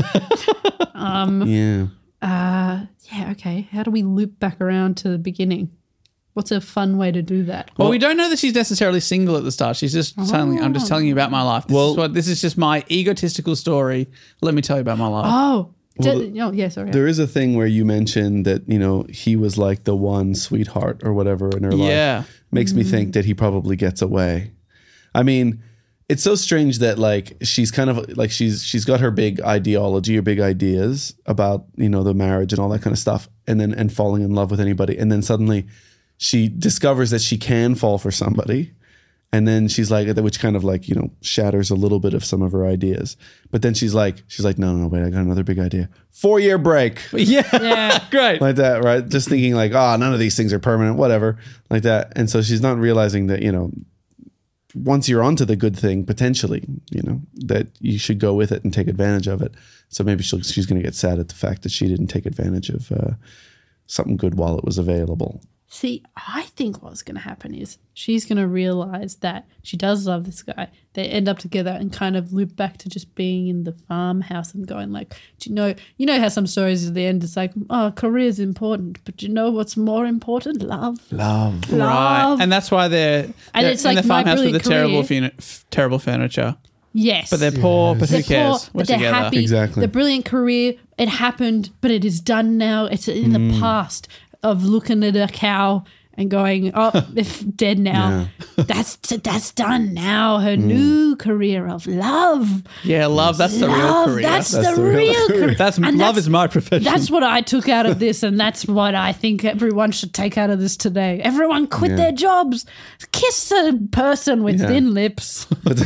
Yeah. Yeah, okay. How do we loop back around to the beginning? What's a fun way to do that? Well, we don't know that she's necessarily single at the start. She's just telling, I'm just telling you about my life. This, Well- is what, this is just my egotistical story. Let me tell you about my life. Oh, Well, d- oh yeah, sorry. There is a thing where you mentioned that, you know, he was like the one sweetheart or whatever in her Yeah. life. Makes me think that he probably gets away. I mean, it's so strange that like she's kind of like she's she's got her big ideology or big ideas about, you know, the marriage and all that kind of stuff, and then and falling in love with anybody, and then suddenly she discovers that she can fall for somebody. And then she's like, which kind of like, you know, shatters a little bit of some of her ideas. But then she's like, she's like, no, no, no, wait, I got another big idea. Four year break. Yeah. Yeah. Great. Like that, right? Just thinking like, oh, none of these things are permanent, whatever, like that. And so she's not realizing that, you know, once you're onto the good thing, potentially, you know, that you should go with it and take advantage of it. So maybe she'll, she's going to get sad at the fact that she didn't take advantage of uh, something good while it was available. See, I think what's going to happen is she's going to realize that she does love this guy. They end up together and kind of loop back to just being in the farmhouse and going like, do you know, you know how some stories at the end it's like, oh, career's important, but do you know what's more important? Love. Love. Right. Love. And that's why they're, they're it's in like the my farmhouse with the brilliant terrible, career. funi- f- terrible furniture. Yes. But they're poor, but who They're cares? poor, We're but they're together. happy. Exactly. The brilliant career, it happened, but it is done now. It's in Mm. the past of looking at a cow and going, oh, if dead now. That's that's done now. Her new career of love. Yeah, love, that's the real Love, career. that's, That's the, the real real career. That's, And love that's- is my profession. That's what I took out of this, and that's what I think everyone should take out of this today. Everyone quit Yeah. their jobs. Kiss a person with Yeah. thin lips.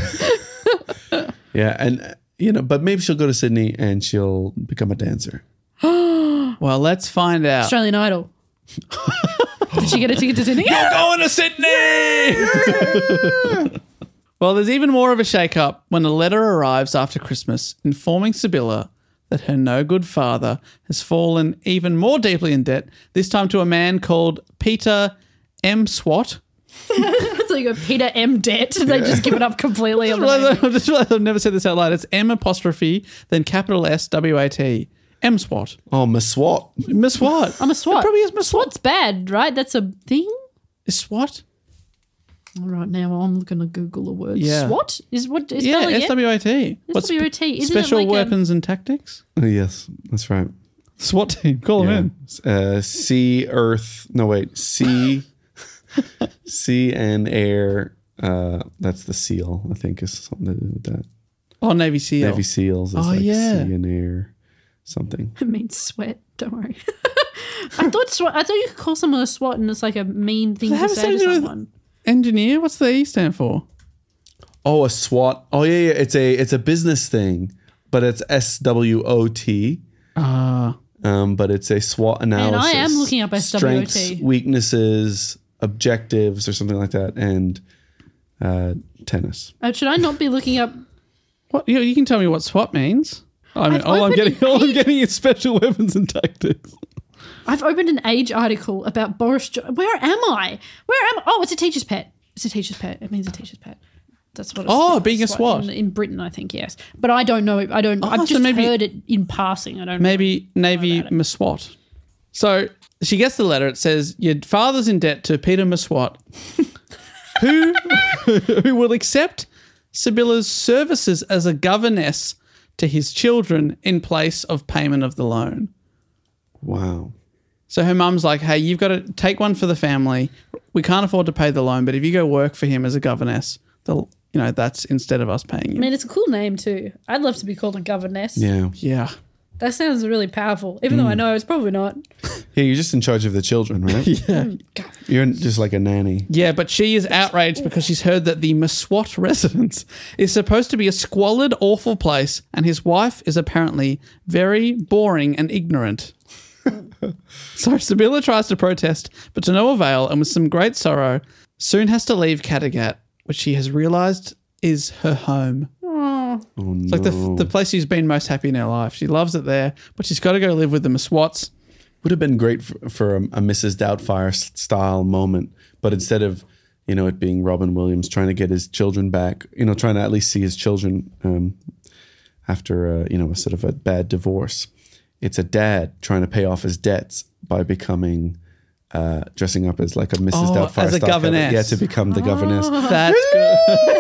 Yeah. And, uh, you know, but maybe she'll go to Sydney and she'll become a dancer. Well, let's find out. Australian Idol. Did she get a ticket to Sydney? You're going to Sydney! Well, there's even more of a shake-up when a letter arrives after Christmas informing Sibylla that her no-good father has fallen even more deeply in debt, this time to a man called Peter M. Swat. So you go Peter M. Debt. They just give it up completely. I On just the realised- I just realised I've never said this out loud. It's M apostrophe, then capital S W A T. M. Swat. Oh, Miss Swat. Miss Swat. I'm a SWAT. It probably is Miss Swat. SWAT's bad, right? That's a thing. Is Swat? All right, now I'm going to Google a word. Yeah. SWAT? Is what is Yeah, spell it S again? W A T. What's S W A T. Isn't it Special like, um, Weapons and Tactics? Oh, yes, that's right. SWAT team. Call them in. Uh, sea, earth. No, wait. Sea, sea and air. Uh, that's the seal, I think, is something to do with that. Oh, Navy SEAL. Navy SEALs is Oh, like yeah. sea and air something. It means sweat. Don't worry. I thought SWAT. I thought you could call someone a SWAT and it's like a mean thing Does it to have say something to to do with- someone. Engineer? What's the E stand for? Oh, a SWAT. Oh, yeah, yeah. It's a it's a business thing, but it's S W O T. Ah. Um, but it's a SWOT analysis. I am looking up S W O T. Strengths, weaknesses, objectives, or something like that, and uh, tennis. Uh, should I not be looking up? What? You, you can tell me what SWAT means. I mean, I've all I'm opened getting, an all I'm age- getting is Special Weapons and Tactics. I've opened an Age article about Boris. Jo- Where am I? Where am I? Oh, it's a teacher's pet. It's a teacher's pet. It means a teacher's pet. That's what. Oh, it's being a SWAT. in, in Britain, I think yes, but I don't know. I don't. Oh, I've so just maybe- heard it in passing. I don't. Maybe Navy about it. Maswat. So she gets the letter. It says, your father's in debt to Peter Maswat, who, who will accept Sibylla's services as a governess to his children in place of payment of the loan. Wow. So her mum's like, hey, you've got to take one for the family. We can't afford to pay the loan, but if you go work for him as a governess, they'll, you know, that's instead of us paying you. I mean, it's a cool name too. I'd love to be called a governess. Yeah. Yeah. That sounds really powerful, even though I know it's probably not. Yeah, you're just in charge of the children, right? Yeah. You're just like a nanny. Yeah, but she is outraged because she's heard that the Meswat residence is supposed to be a squalid, awful place, and his wife is apparently very boring and ignorant. So Sibylla tries to protest, but to no avail, and with some great sorrow, soon has to leave Kattegat, which she has realised is her home. Oh, It's like the, the place she's been most happy in her life. She loves it there, but she's got to go live with the Meswats. Would have been great for, for a, a Missus Doubtfire s- style moment, but instead of, you know, it being Robin Williams trying to get his children back, you know, trying to at least see his children um, after, a, you know, a sort of a bad divorce, it's a dad trying to pay off his dets by becoming, uh, dressing up as like a Missus Oh, Doubtfire as a style governess. Yeah, to become the governess. That's good.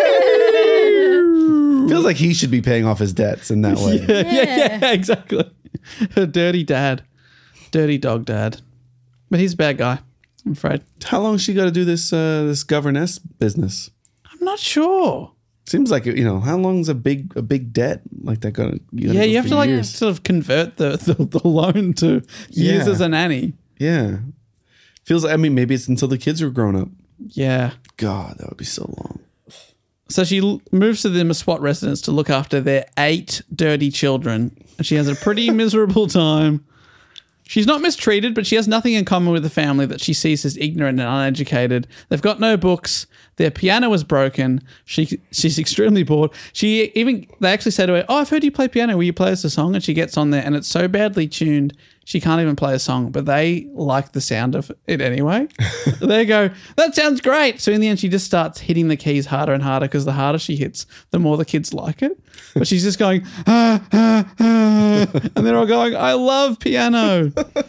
Feels like he should be paying off his debts in that way. yeah, yeah, yeah, exactly. Her dirty dad. Dirty dog dad. But he's a bad guy, I'm afraid. How long she got to do this uh, this governess business? I'm not sure. Seems like, you know, how long's a big a big debt like that gonna? You gotta Yeah, go you have for to like years. sort of convert the, the, the loan to years Yeah. as a nanny. Yeah, feels. I mean, maybe it's until the kids are grown up. Yeah. God, that would be so long. So she l- moves to the Meswat residence to look after their eight dirty children, and she has a pretty miserable time. She's not mistreated, but she has nothing in common with the family that she sees as ignorant and uneducated. They've got no books. Their piano is broken. She she's extremely bored. She even they actually say to her, "Oh, I've heard you play piano. Will you play us a song?" And she gets on there, and it's so badly tuned she can't even play a song. But they like the sound of it anyway. They go, "That sounds great." So in the end, she just starts hitting the keys harder and harder because the harder she hits, the more the kids like it. But she's just going, ah, ah, ah, and they're all going, "I love piano."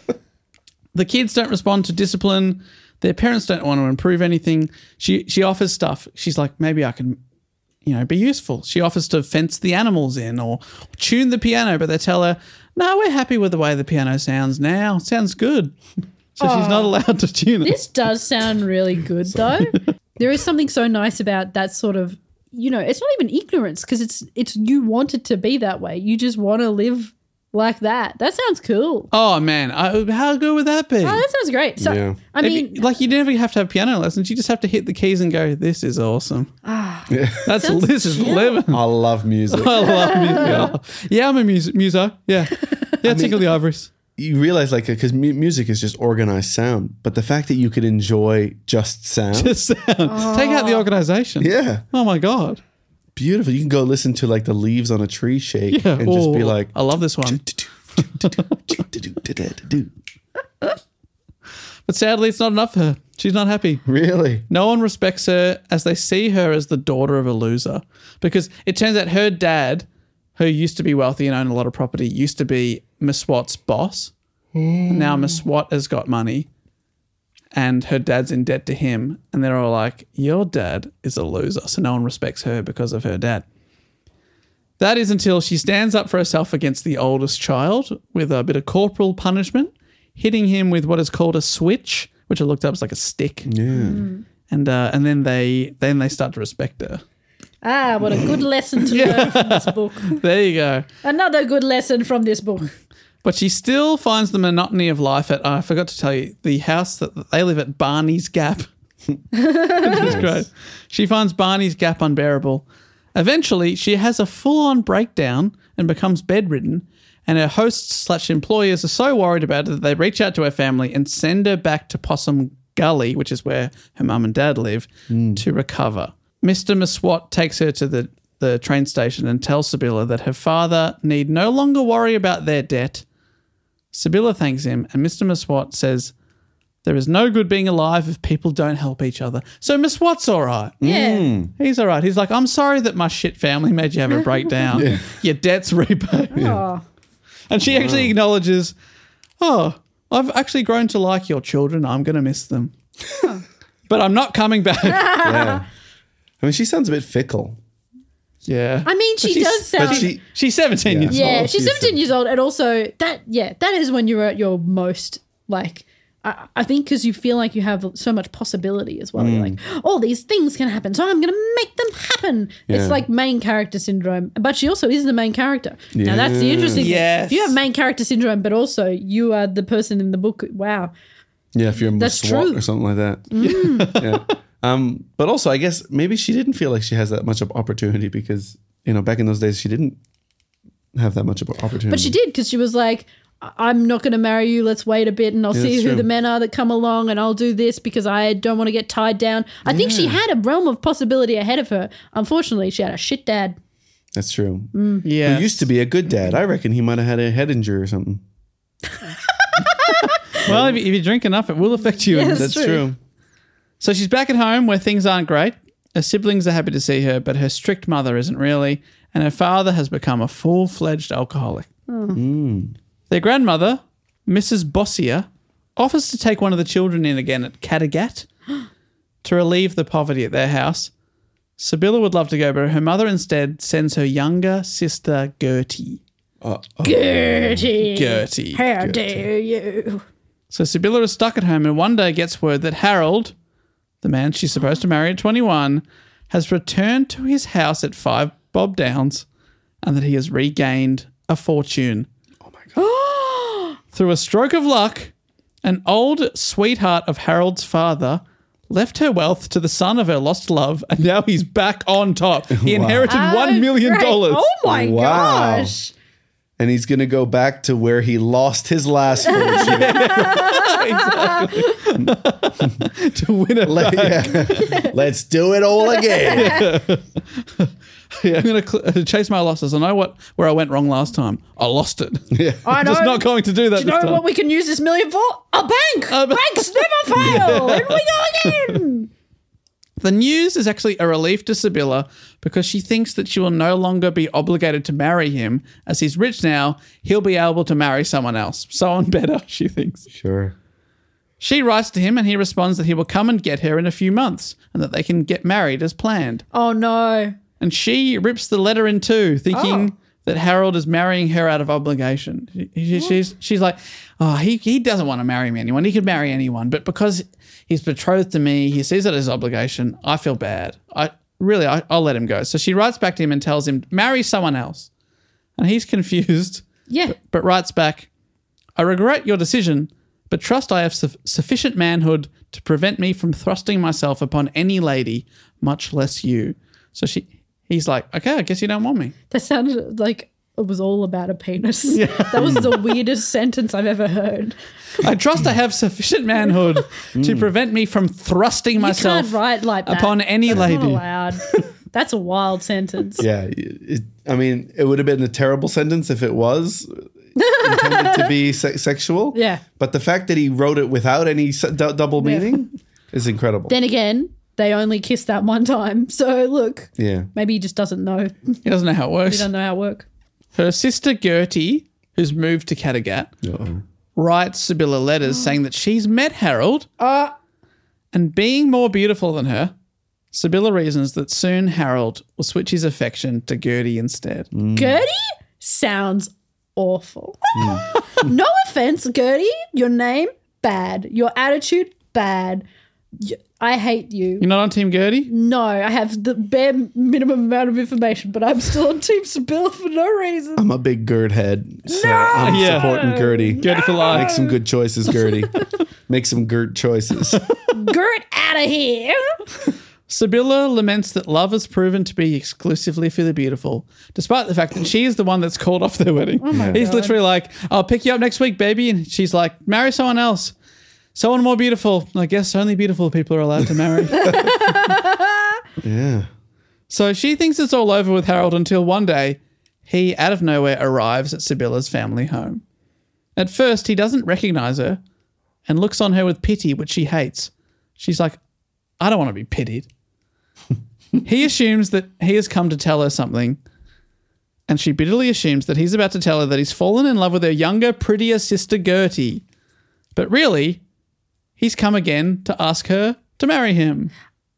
The kids don't respond to discipline. Their parents don't want to improve anything. She she offers stuff. She's like, maybe I can, you know, be useful. She offers to fence the animals in or tune the piano, but they tell her, no, we're happy with the way the piano sounds now. Sounds good. So she's not allowed to tune it. This does sound really good, though. There is something so nice about that sort of, you know, it's not even ignorance because it's it's you want it to be that way. You just want to live like that. That sounds cool. Oh, man. I, how good would that be? Oh, that sounds great. So, Yeah. I If mean, you- like you never have to have piano lessons. You just have to hit the keys and go, this is awesome. That's Sounds This is chill. living. I love music. I love music. Yeah, I'm a music muso. Yeah. Yeah, tickle the ivories. You realize, like, because mu- music is just organized sound, but the fact that you could enjoy just sound, Just sound. Take out the organization. yeah, Oh my God. beautiful. You can go listen to like the leaves on a tree shake Yeah. and just be Oh, like, I love this one. But sadly, it's not enough for her. She's not happy. really? No one respects her as they see her as the daughter of a loser. Because it turns out her dad, who used to be wealthy and owned a lot of property, used to be Meswat's boss. Now Meswat has got money and her dad's in debt to him. And they're all like, your dad is a loser. So no one respects her because of her dad. That is until she stands up for herself against the oldest child with a bit of corporal punishment, hitting him with what is called a switch, which I looked up as like a stick. Yeah. And uh, and then they then they start to respect her. ah, what a good lesson to learn from this book. There you go. Another good lesson from this book. But she still finds the monotony of life at, I forgot to tell you, the house that they live at, Barney's Gap. Which is great. She finds Barney's Gap unbearable. Eventually, she has a full-on breakdown and becomes bedridden, and her hosts slash employers are so worried about it that they reach out to her family and send her back to Possum Gully, which is where her mum and dad live, to recover. Mister Meswat takes her to the, the train station and tells Sibylla that her father need no longer worry about their debt. Sibylla thanks him, and Mister Meswat says, there is no good being alive if people don't help each other. So Meswat's all right. Yeah. He's all right. He's like, I'm sorry that my shit family made you have a breakdown. Your debt's repaid. Oh. And she actually acknowledges, oh, I've actually grown to like your children. I'm going to miss them. But I'm not coming back. Yeah. I mean, she sounds a bit fickle. Yeah. I mean, she she's- does sound. But she, She's seventeen Yeah. years yeah, old. she's she's seventeen years old, and also that. Yeah, that is when you're at your most like I, I think because you feel like you have so much possibility as well. Mm. You're like, all these things can happen, so I'm going to make them happen. Yeah. It's like main character syndrome, but she also is the main character. Now that's the interesting Yes. thing. If you have main character syndrome, but also you are the person in the book, wow. Yeah, if you're a That's SWAT true. or something like that. Yeah. Um, but also, I guess maybe she didn't feel like she has that much of opportunity because, you know, back in those days, she didn't have that much of opportunity. But she did because she was like, "I- I'm not going to marry you. Let's wait a bit and I'll Yeah, see that's who true. the men are that come along and I'll do this because I don't want to get tied down." I think she had a realm of possibility ahead of her. Unfortunately, she had a shit dad. That's true. Yeah. Who used to be a good dad. I reckon he might have had a head injury or something. Well, if you, if you drink enough, it will affect you. Yeah, And that's That's true. So she's back at home where things aren't great. Her siblings are happy to see her, but her strict mother isn't really, and her father has become a full-fledged alcoholic. Their grandmother, Missus Bossier, offers to take one of the children in again at Kattegat to relieve the poverty at their house. Sibylla would love to go, but her mother instead sends her younger sister, Gertie. Gertie. Gertie. How dare you? So Sibylla is stuck at home and one day gets word that Harold, the man she's supposed to marry at twenty-one, has returned to his house at Five Bob Downs and that he has regained a fortune. Oh my God. Through a stroke of luck, an old sweetheart of Harold's father left her wealth to the son of her lost love and now he's back on top. He inherited one million dollars. Oh my Wow. gosh. And he's going to go back to where he lost his last fortune. to win it Let, yeah. Let's do it all again. Yeah, I'm going to cl- chase my losses. I know what where I went wrong last time. I lost it. Yeah. I I'm know. just not going to do that Do you this know time. what we can use this million for? A bank. A ba- Banks never fail. And we go again. The news is actually a relief to Sibylla because she thinks that she will no longer be obligated to marry him. As he's rich now, he'll be able to marry someone else. Someone better, she thinks. Sure. She writes to him and he responds that he will come and get her in a few months and that they can get married as planned. Oh no. And she rips the letter in two, thinking Oh. that Harold is marrying her out of obligation. She- she- she's, she's like, oh, he, he doesn't want to marry me anyone. He could marry anyone. But because he's betrothed to me, he sees it as obligation. I feel bad. I really, I, I'll let him go. So she writes back to him and tells him, marry someone else. And he's confused, Yeah. but writes back, I regret your decision, but trust I have su- sufficient manhood to prevent me from thrusting myself upon any lady, much less you. So she, he's like, okay, I guess you don't want me. That sounded like it was all about a penis. That was the weirdest sentence I've ever heard. I trust I have sufficient manhood to prevent me from thrusting You myself can't write like that. upon any That's lady. not allowed. That's a wild sentence. Yeah. It, I mean, it would have been a terrible sentence if it was intended to be se- sexual. Yeah. But the fact that he wrote it without any s- d- double meaning is incredible. Then again, they only kissed that one time. So look, yeah. maybe he just doesn't know. He He doesn't know how it works. doesn't know how it works. Her sister Gertie, who's moved to Kattegat, Uh-oh. writes Sibylla letters saying that she's met Harold and being more beautiful than her, Sibylla reasons that soon Harold will switch his affection to Gertie instead. Gertie sounds awful. No offense, Gertie. Your name, bad. Your attitude, bad. Y- I hate you. You're not on Team Gertie? No, I have the bare minimum amount of information, but I'm still on Team Sibylla for no reason. I'm a big Gerd head. So I'm Yeah. supporting Gertie. Gertie for life. Make some good choices, Gertie. Make some Gert choices. Gert out of here. Sibylla laments that love has proven to be exclusively for the beautiful, despite the fact that she is the one that's called off their wedding. He's literally like, I'll pick you up next week, baby. And she's like, marry someone else. Someone more beautiful. I guess only beautiful people are allowed to marry. Yeah. So she thinks it's all over with Harold until one day he, out of nowhere, arrives at Sibylla's family home. At first, he doesn't recognize her and looks on her with pity, which she hates. She's like, I don't want to be pitied. He assumes that he has come to tell her something, and she bitterly assumes that he's about to tell her that he's fallen in love with her younger, prettier sister Gertie. But really, he's come again to ask her to marry him.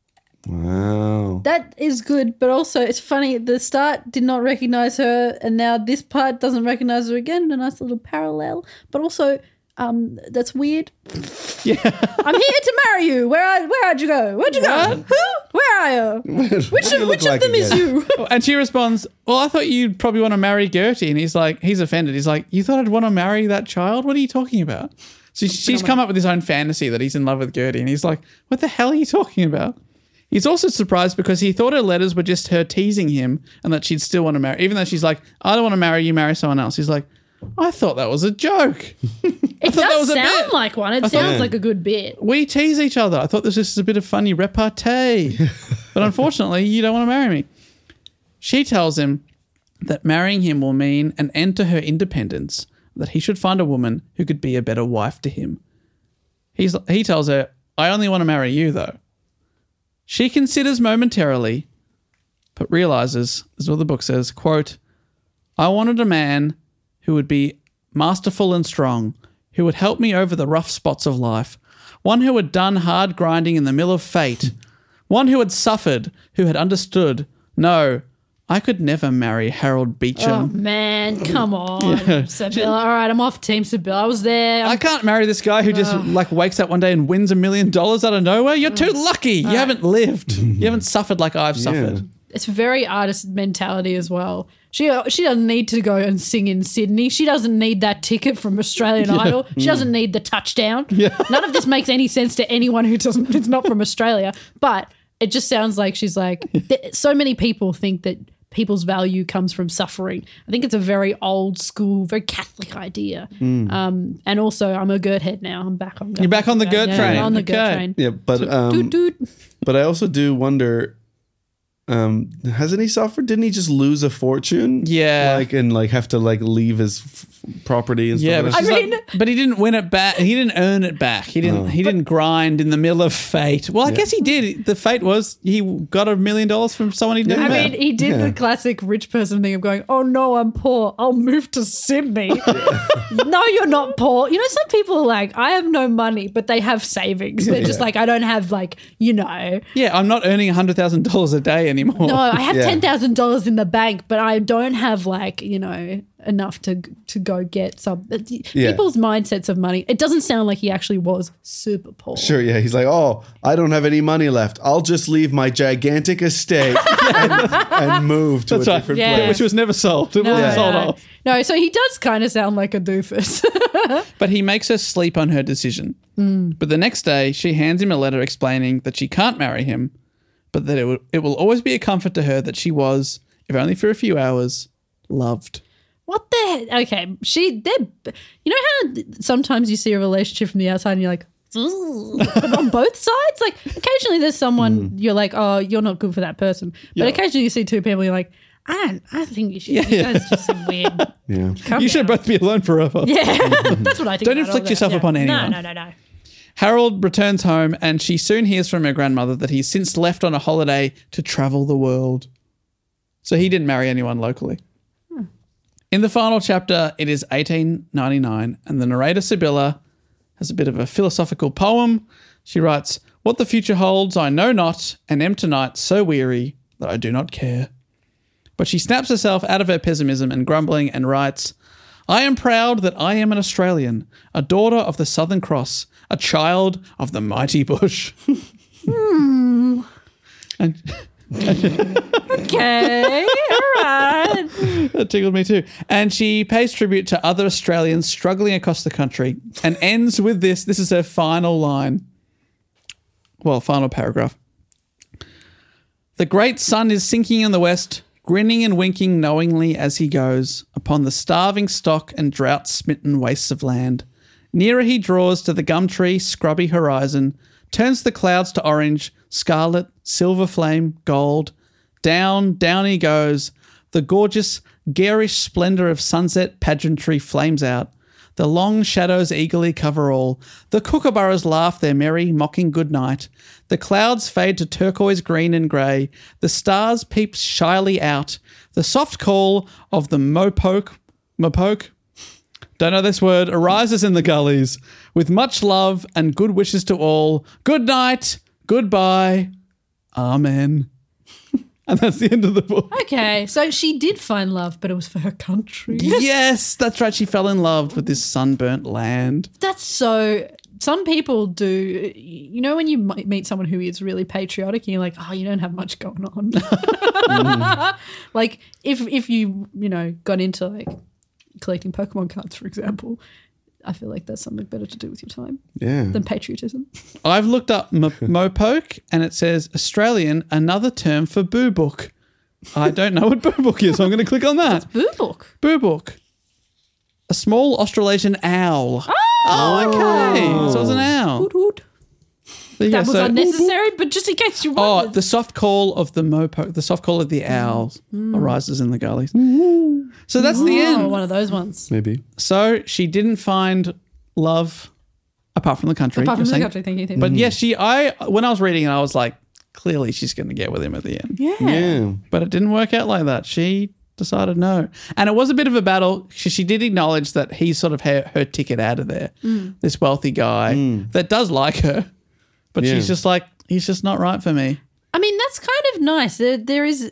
Wow. That is good, but also it's funny. At the start did not recognize her, and now this part doesn't recognize her again. A nice little parallel. But also, um, that's weird. Yeah. I'm here to marry you. Where where'd you go? Where'd you go? Who? Where are you? Which of, which of them is you? And she responds, well, I thought you'd probably want to marry Gertie. And he's like, he's offended. He's like, you thought I'd want to marry that child? What are you talking about? So she's come up with his own fantasy that he's in love with Gertie. And he's like, what the hell are you talking about? He's also surprised because he thought her letters were just her teasing him and that she'd still want to marry. Even though she's like, I don't want to marry you, marry someone else. He's like, I thought that was a joke. It does sound like one. It sounds like a good bit. We tease each other. I thought this was just a bit of funny repartee. But unfortunately, you don't want to marry me. She tells him that marrying him will mean an end to her independence, that he should find a woman who could be a better wife to him. He's, he tells her, I only want to marry you, though. She considers momentarily, but realizes, this is what the book says, quote, I wanted a man who would be masterful and strong, who would help me over the rough spots of life, one who had done hard grinding in the mill of fate, one who had suffered, who had understood. No, I could never marry Harold Oh, Beecham. man, come on. Sibylla. All right, I'm off Team Sibylla. I was there. I can't marry this guy who just like wakes up one day and wins a million dollars out of nowhere. You're too lucky. You haven't lived. You haven't suffered like I've suffered. It's very artist mentality as well. She she doesn't need to go and sing in Sydney. She doesn't need that ticket from Australian Idol. She doesn't need the touchdown. Yeah. None of this makes any sense to anyone who doesn't. It's not from Australia. But it just sounds like she's like, th- so many people think that people's value comes from suffering. I think it's a very old school, very Catholic idea. Mm. Um, and also, I'm a Gert head now. I'm back on. You're back on the Gert yeah, train. I'm on the okay. Gert train. Yeah, but So, um, doot, doot. but I also do wonder. Um, hasn't he suffered? Didn't he just lose a fortune? Yeah. like and like have to like leave his f- property and Yeah, stuff. but, like she's I mean- like- but he didn't win it back. He didn't earn it back. He didn't. He didn't grind in the middle of fate. Well, I guess he did. The fate was he got a million dollars from someone he'd never I met. mean, he did Yeah. the classic rich person thing of going, oh no, I'm poor. I'll move to Sydney. No, you're not poor. You know, some people are like, I have no money, but they have savings. They're just Yeah. like, I don't have like, you know. Yeah, I'm not earning a hundred thousand dollars a day anymore. No, I have Yeah. ten thousand dollars in the bank, but I don't have like, you know, enough to to go get some. Yeah. People's mindsets of money. It doesn't sound like he actually was super poor. Sure, yeah. He's like, oh, I don't have any money left. I'll just leave my gigantic estate and, and move to That's a right. different Yeah. place. Which was never sold. It No, wasn't sold no. off. No, so he does kind of sound like a doofus. But he makes her sleep on her decision. But the next day, she hands him a letter explaining that she can't marry him, but that it will, it will always be a comfort to her that she was, if only for a few hours, loved. What the heck? Okay, she, they're, you know how sometimes you see a relationship from the outside and you're like, but on both sides? Like, occasionally there's someone you're like, oh, you're not good for that person. But Yeah. occasionally you see two people, you're like, I don't, I think you should. You guys just some weird. Yeah. Come You should down. both be alone forever. Yeah, that's what I think. Don't about inflict all yourself that. upon Yeah. anyone. No, no, no, no. Harold returns home and she soon hears from her grandmother that he's since left on a holiday to travel the world. So he didn't marry anyone locally. Hmm. In the final chapter, it is eighteen ninety-nine, and the narrator, Sibylla, has a bit of a philosophical poem. She writes, "What the future holds, I know not, and am tonight so weary that I do not care." But she snaps herself out of her pessimism and grumbling and writes, "I am proud that I am an Australian, a daughter of the Southern Cross, a child of the mighty bush." Hmm. And Okay, all right. that tickled me too. And she pays tribute to other Australians struggling across the country and ends with this. This is her final line. Well, final paragraph. "The great sun is sinking in the west, grinning and winking knowingly as he goes upon the starving stock and drought-smitten wastes of land. Nearer he draws to the gum tree, scrubby horizon, turns the clouds to orange, scarlet, silver flame, gold. Down, down he goes. The gorgeous, garish splendour of sunset pageantry flames out. The long shadows eagerly cover all. The kookaburras laugh their merry, mocking good night. The clouds fade to turquoise green and grey. The stars peep shyly out. The soft call of the mopoke, mopoke, don't know this word, arises in the gullies. With much love and good wishes to all. Good night, goodbye, amen." And that's the end of the book. Okay, so she did find love, but it was for her country. Yes, that's right. She fell in love with this sunburnt land. That's so. Some people do. You know, when you might meet someone who is really patriotic, and you're like, oh, you don't have much going on. mm. Like if if you you know got into like collecting Pokemon cards, for example, I feel like that's something better to do with your time Yeah. than patriotism. I've looked up M- Mopoke and it says Australian, another term for boo book. I don't know what boo book is, so I'm going to click on that. Boo book. Boo book. A small Australasian owl. Oh, okay. So it's an owl. Hoot hoot. There you That go. was So- unnecessary, but just in case you Oh, wondered. the soft call of the mopoke, the soft call of the owls arises in the gullies. So that's the Oh, end. one of those ones. Maybe. So she didn't find love apart from the country. Apart you're from the saying? country, thank you. Thank But you. yes, she. I when I was reading it, I was like, clearly she's going to get with him at the end. Yeah. Yeah. But it didn't work out like that. She decided no, and it was a bit of a battle. She, she did acknowledge that he sort of her, her ticket out of there. This wealthy guy that does like her, but Yeah. she's just like, he's just not right for me. I mean, that's kind of nice. There, there is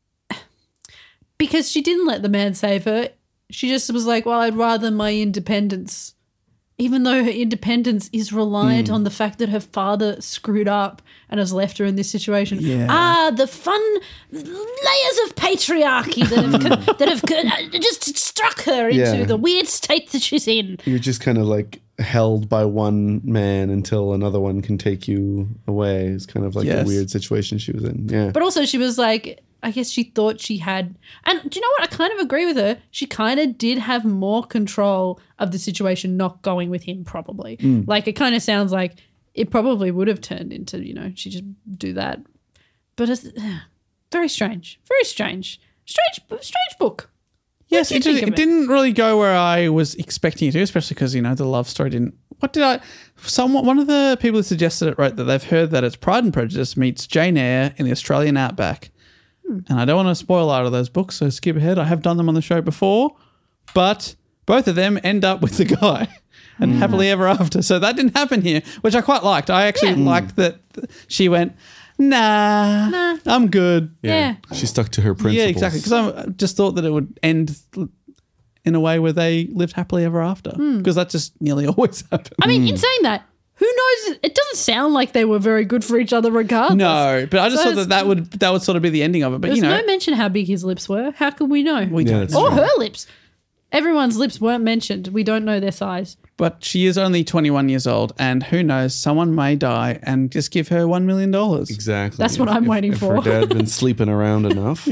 because she didn't let the man save her. She just was like, well, I'd rather my independence, even though her independence is reliant on the fact that her father screwed up and has left her in this situation. Yeah. Ah, the fun layers of patriarchy that have, co- that have co- just struck her into Yeah. the weird state that she's in. You're just kind of like held by one man until another one can take you away. It's kind of like Yes. a weird situation she was in. Yeah. But also she was like, I guess she thought she had, and do you know what? I kind of agree with her. She kind of did have more control of the situation not going with him probably. Like it kind of sounds like it probably would have turned into, you know, she just do that. But it's uh, very strange, very strange, strange, strange book. Yes, do you it, think did, of it it? didn't really go where I was expecting it to, especially because, you know, the love story didn't. What did I. Someone, one of the people who suggested it wrote that they've heard that it's Pride and Prejudice meets Jane Eyre in the Australian outback. Hmm. And I don't want to spoil either of those books, so skip ahead. I have done them on the show before, but both of them end up with the guy and Hmm. happily ever after. So that didn't happen here, which I quite liked. I actually Yeah. liked that she went, nah, Nah. I'm good. Yeah. She stuck to her principles. Yeah, exactly. Because I just thought that it would end in a way where they lived happily ever after. Because that just nearly always happens. Hmm. I mean, in saying that, who knows? It doesn't sound like they were very good for each other regardless. no, but I just So thought that it's- that would that would sort of be the ending of it. But There's you know, no mention how big his lips were. How could we know? we Yeah, don't. that's know. Or true. her lips. Everyone's lips weren't mentioned. We don't know their size. But she is only twenty-one years old, and who knows? Someone may die and just give her one million dollars. Exactly. That's what I'm If- waiting if for. Her dad had been sleeping around enough.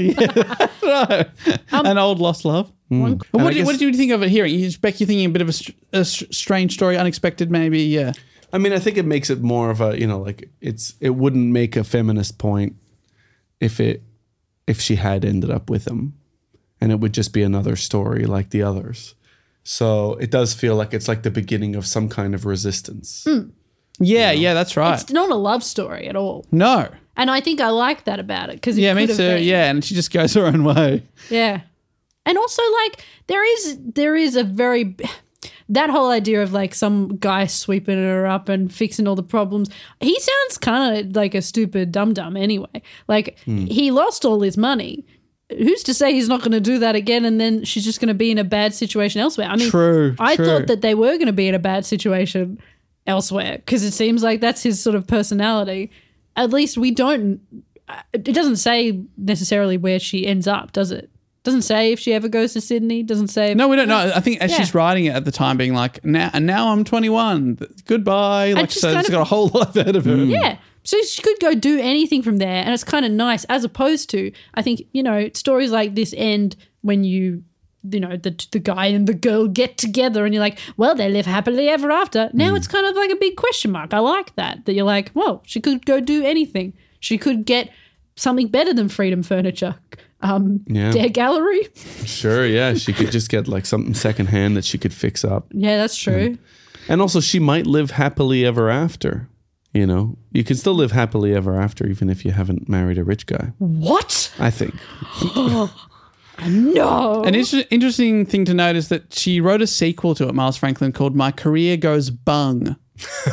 An old lost love. One- But And I what, did, guess- what did you think of it hearing? You, Beck, you're thinking a bit of a, str- a str- strange story, unexpected, maybe. Yeah. I mean, I think it makes it more of a, you know, like it's it wouldn't make a feminist point if it if she had ended up with him, and it would just be another story like the others. So it does feel like it's like the beginning of some kind of resistance. Yeah, yeah, that's right. It's not a love story at all. No. And I think I like that about it. Because Yeah, me too. Yeah, and she just goes her own way. Yeah. And also, like, there is there is a very that whole idea of like some guy sweeping her up and fixing all the problems. He sounds kind of like a stupid dum dum anyway. Like he lost all his money. Who's to say he's not going to do that again? And then she's just going to be in a bad situation elsewhere. I mean, True, I true. thought that they were going to be in a bad situation elsewhere because it seems like that's his sort of personality. At least we don't. It doesn't say necessarily where she ends up, does it? Doesn't say if she ever goes to Sydney. Doesn't say. If, No, we don't know. I think as Yeah. she's writing it at the time, being like, now, and now I'm twenty-one. Goodbye. Like, she's so kind it's of- got a whole life ahead of her. Yeah. So she could go do anything from there. And it's kind of nice as opposed to, I think, you know, stories like this end when you, you know, the the guy and the girl get together and you're like, well, they live happily ever after. Now it's kind of like a big question mark. I like that. That you're like, well, she could go do anything. She could get something better than Freedom Furniture. Um, Yeah. Dare Gallery. Sure, yeah. She could just get like something secondhand that she could fix up. Yeah, that's true. And also, she might live happily ever after. You know, you can still live happily ever after, even if you haven't married a rich guy. What? I think. No. An inter- interesting thing to note is that she wrote a sequel to it, Miles Franklin, called My Career Goes Bung.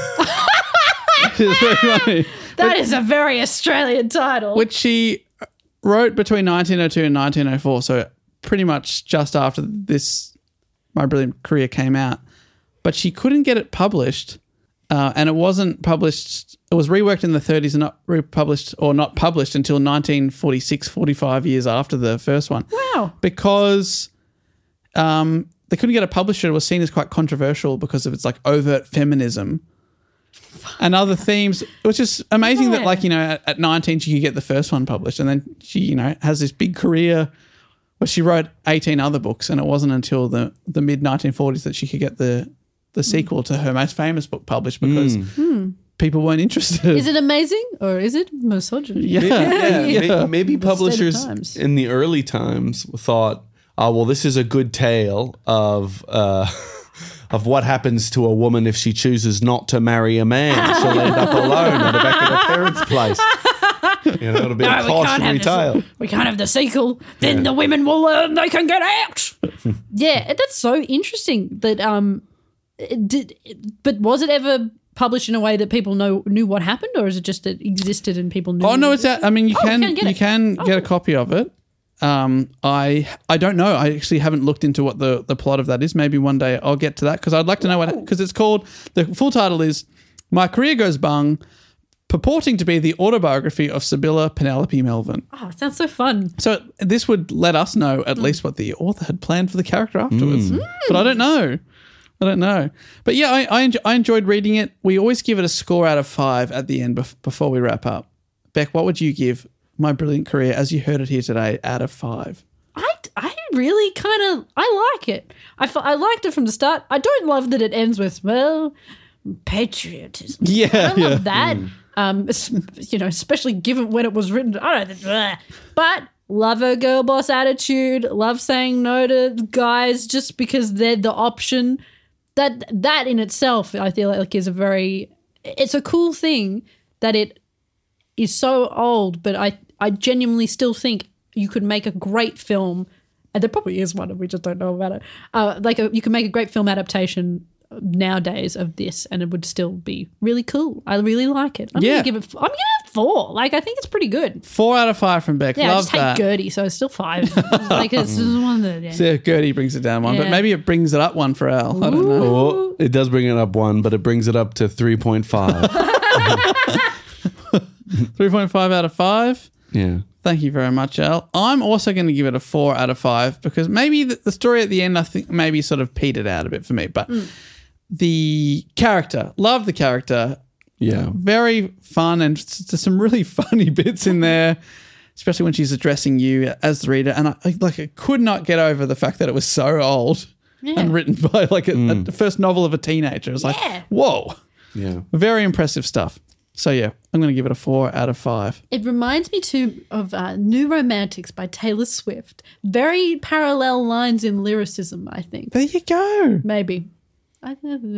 Which is very funny. That is a very Australian title. Which she wrote between nineteen oh two and nineteen oh four, so pretty much just after this My Brilliant Career came out. But she couldn't get it published, uh, and it wasn't published. It was reworked in the thirties and not republished or not published until nineteen forty-six, forty-five years after the first one. Wow. Because um, they couldn't get it published. It was seen as quite controversial because of its like overt feminism and other themes. It was just amazing Yeah. that like, you know, at, at nineteen she could get the first one published, and then she, you know, has this big career where she wrote eighteen other books, and it wasn't until the, the mid nineteen forties that she could get the the sequel to her most famous book published because people weren't interested. Is it amazing or is it misogyny? Yeah. Yeah, Yeah. may- maybe The state of publishers times. in the early times thought, "Oh, well, this is a good tale of uh, of what happens to a woman if she chooses not to marry a man. She'll end up alone at the back of her parents' place." You know, it'll be a cautionary tale. We can't have the sequel. Then the women will learn they can get out. Yeah, that's so interesting. That um, it did. But was it ever published in a way that people know knew what happened, or is it just that it existed and people knew? Oh no, it's out. I mean, you Oh, can you can get you it. can Oh, get a cool. copy of it. Um, I I don't know. I actually haven't looked into what the, the plot of that is. Maybe one day I'll get to that because I'd like to know what because it's called. The full title is "My Career Goes Bung," purporting to be the autobiography of Sibylla Penelope Melvin. Oh, it sounds so fun. So this would let us know at least what the author had planned for the character afterwards. But I don't know. I don't know. But yeah, I I, enjo- I enjoyed reading it. We always give it a score out of five at the end bef- before we wrap up. Beck, what would you give My Brilliant Career, as you heard it here today, out of five? I, I really kind of I like it. I, f- I liked it from the start. I don't love that it ends with well patriotism. Yeah, I love that. Um, es- you know, especially given when it was written. I don't know, but love her girl boss attitude. Love saying no to guys just because they're the option. That that in itself, I feel like is a very. It's a cool thing that it is so old, but I I genuinely still think you could make a great film. And there probably is one, and we just don't know about it. Uh, like a, you can make a great film adaptation nowadays of this, and it would still be really cool. I really like it. I'm Yeah. gonna give it. I'm gonna give it four. Like I think it's pretty good. Four out of five from Beck. Yeah, I Love just hate that. Gertie, so it's still five. It's like it's just one of the. Yeah. Yeah, Gertie brings it down one, but Yeah. maybe it brings it up one for Al. I don't know. Oh, it does bring it up one, but it brings it up to three point five. three point five out of five. Yeah. Thank you very much, Al. I'm also going to give it a four out of five because maybe the, the story at the end, I think maybe sort of petered out a bit for me, but the character, love the character. Yeah. Very fun and s- there's some really funny bits in there, especially when she's addressing you as the reader. And I, I like I could not get over the fact that it was so old and written by like a, a the first novel of a teenager. It was like, Yeah. whoa, Yeah. very impressive stuff. So yeah, I'm going to give it a four out of five. It reminds me too of uh, New Romantics by Taylor Swift. Very parallel lines in lyricism, I think. There you go. Maybe. I,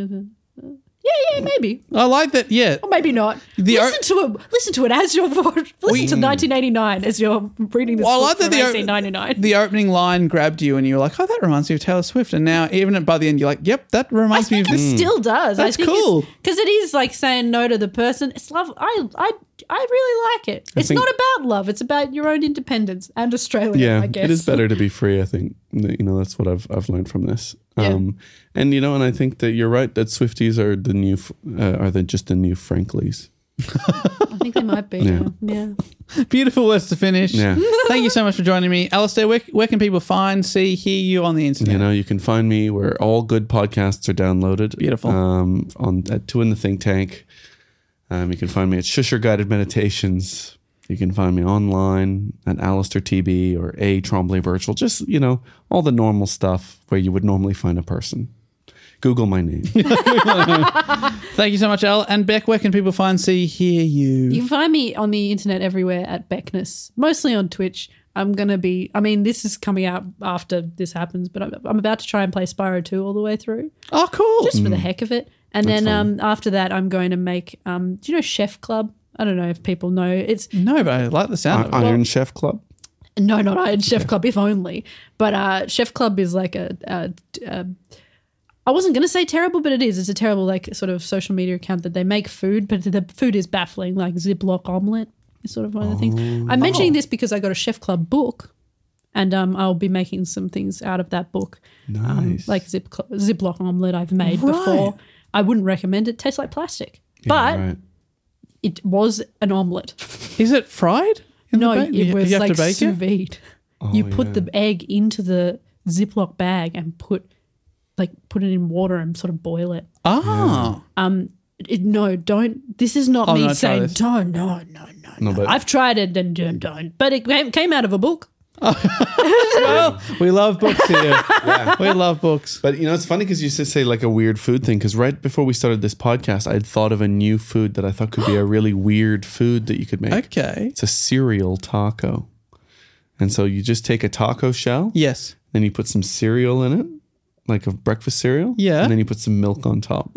yeah, yeah, maybe. I like that. Yeah. Or maybe not. The listen to it. Listen to it as you're listen to nineteen eighty-nine as you're reading this Well, I like book that from the, eighteen ninety-nine. the opening line grabbed you and you were like, oh, that reminds me of Taylor Swift. And now even by the end, you're like, yep, that I reminds me of think it this. still does. That's I think cool. because it is like saying no to the person. It's love. I I I really like it. It's think- not about love. It's about your own independence and Australia. Yeah, I guess it is better to be free. I think you know that's what I've I've learned from this. Um, and you know, and I think that you're right that Swifties are the new uh, are the just the new Franklies. I think they might be. Yeah. Yeah. yeah. Beautiful words to finish. Yeah. Thank you so much for joining me. Alistair, where, where can people find, see, hear you on the internet? You know, you can find me where all good podcasts are downloaded. Beautiful. Um, on at Two in the Think Tank. Um, you can find me at Shusher Guided Meditations. You can find me online at Alistair T B or A Trombley Virtual. Just, you know, all the normal stuff where you would normally find a person. Google my name. Thank you so much, Al. And Beck, where can people find, see, hear you? You can find me on the internet everywhere at Beckness, mostly on Twitch. I'm going to be, I mean, this is coming out after this happens, but I'm, I'm about to try and play Spyro two all the way through, Oh, cool. just for the heck of it. And then um, after that, I'm going to make, um, do you know Chef Club? I don't know if people know. It's, no, but I like the sound of it. Iron Chef Club. no, not Iron Chef Club, if only. But uh, Chef Club is like a, a, a I wasn't going to say terrible, but it is. It's a terrible, like, sort of social media account that they make food, but the food is baffling, like Ziploc omelette. It's sort of one of the things. I'm mentioning this because I got a Chef Club book, and um, I'll be making some things out of that book. Nice. Um, like zip Ziploc omelette I've made Right. before. I wouldn't recommend it. It tastes like plastic. But right. it was an omelette. Is it fried? in the No, bake? it You- was you have like to bake sous it? vide. Oh, you put yeah. the egg into the Ziploc bag and put like put it in water and sort of boil it. Ah. Um, it, no, don't. This is not Oh, me no, try saying this. don't. No, no, no, No, no. but- I've tried it and don't, don't. But it came, came out of a book. Well, we love books here. We love books. But you know, it's funny because you just say like a weird food thing. Because right before we started this podcast, I had thought of a new food that I thought could be a really weird food that you could make. Okay. It's a cereal taco. And so you just take a taco shell, Yes. then you put some cereal in it, like a breakfast cereal. Yeah. And then you put some milk on top.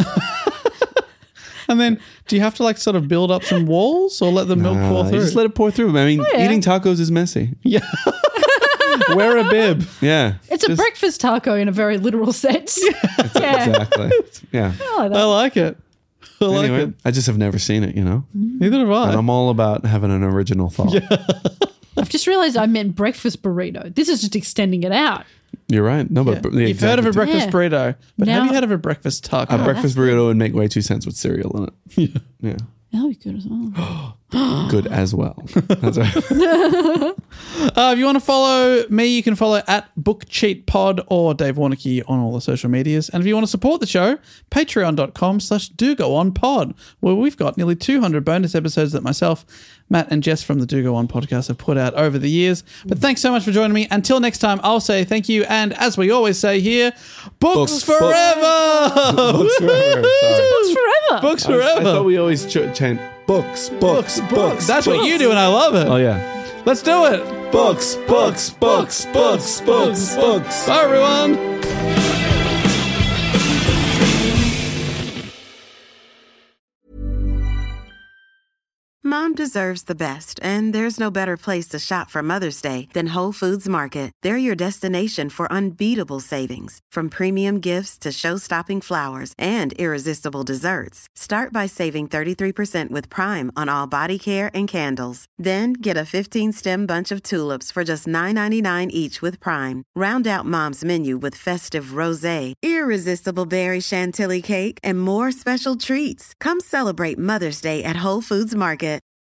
And then do you have to like sort of build up some walls or let the milk Uh, pour you through? just let it pour through. I mean, yeah. eating tacos is messy. Yeah. Wear a bib. Yeah. It's a Just- breakfast taco in a very literal sense. Yeah. Exactly. Yeah. I like that. I like it. I like Anyway, it. I just have never seen it, you know? Neither have And I. I'm all about having an original thought. I've just realized I meant breakfast burrito. This is just extending it out. You're right. No, but yeah, You've heard of a exactly. breakfast Yeah. burrito, but have Now- you heard of a breakfast taco? A breakfast burrito would make way too sense with cereal in it. Yeah. That'll be good as well. Good as well. That's right. Uh, if you want to follow me, you can follow at Book Cheat Pod or Dave Warnicky on all the social medias. And if you want to support the show, patreon.com slash do go on pod, where we've got nearly two hundred bonus episodes that myself, Matt, and Jess from the Do Go On podcast have put out over the years. But thanks so much for joining me. Until next time, I'll say thank you. And as we always say here, books, Books, forever! Books forever. Sorry. Books forever. Books I, was- I forever. thought we always ch- chant books, books, books. That's what books. you do, and I love it. Oh, yeah. Let's do it. Books, books, books, books, books, books. Bye, everyone. Mom deserves the best, and there's no better place to shop for Mother's Day than Whole Foods Market. They're your destination for unbeatable savings, from premium gifts to show-stopping flowers and irresistible desserts. Start by saving thirty-three percent with Prime on all body care and candles. Then get a fifteen-stem bunch of tulips for just nine ninety-nine each with Prime. Round out Mom's menu with festive rosé, irresistible berry chantilly cake, and more special treats. Come celebrate Mother's Day at Whole Foods Market.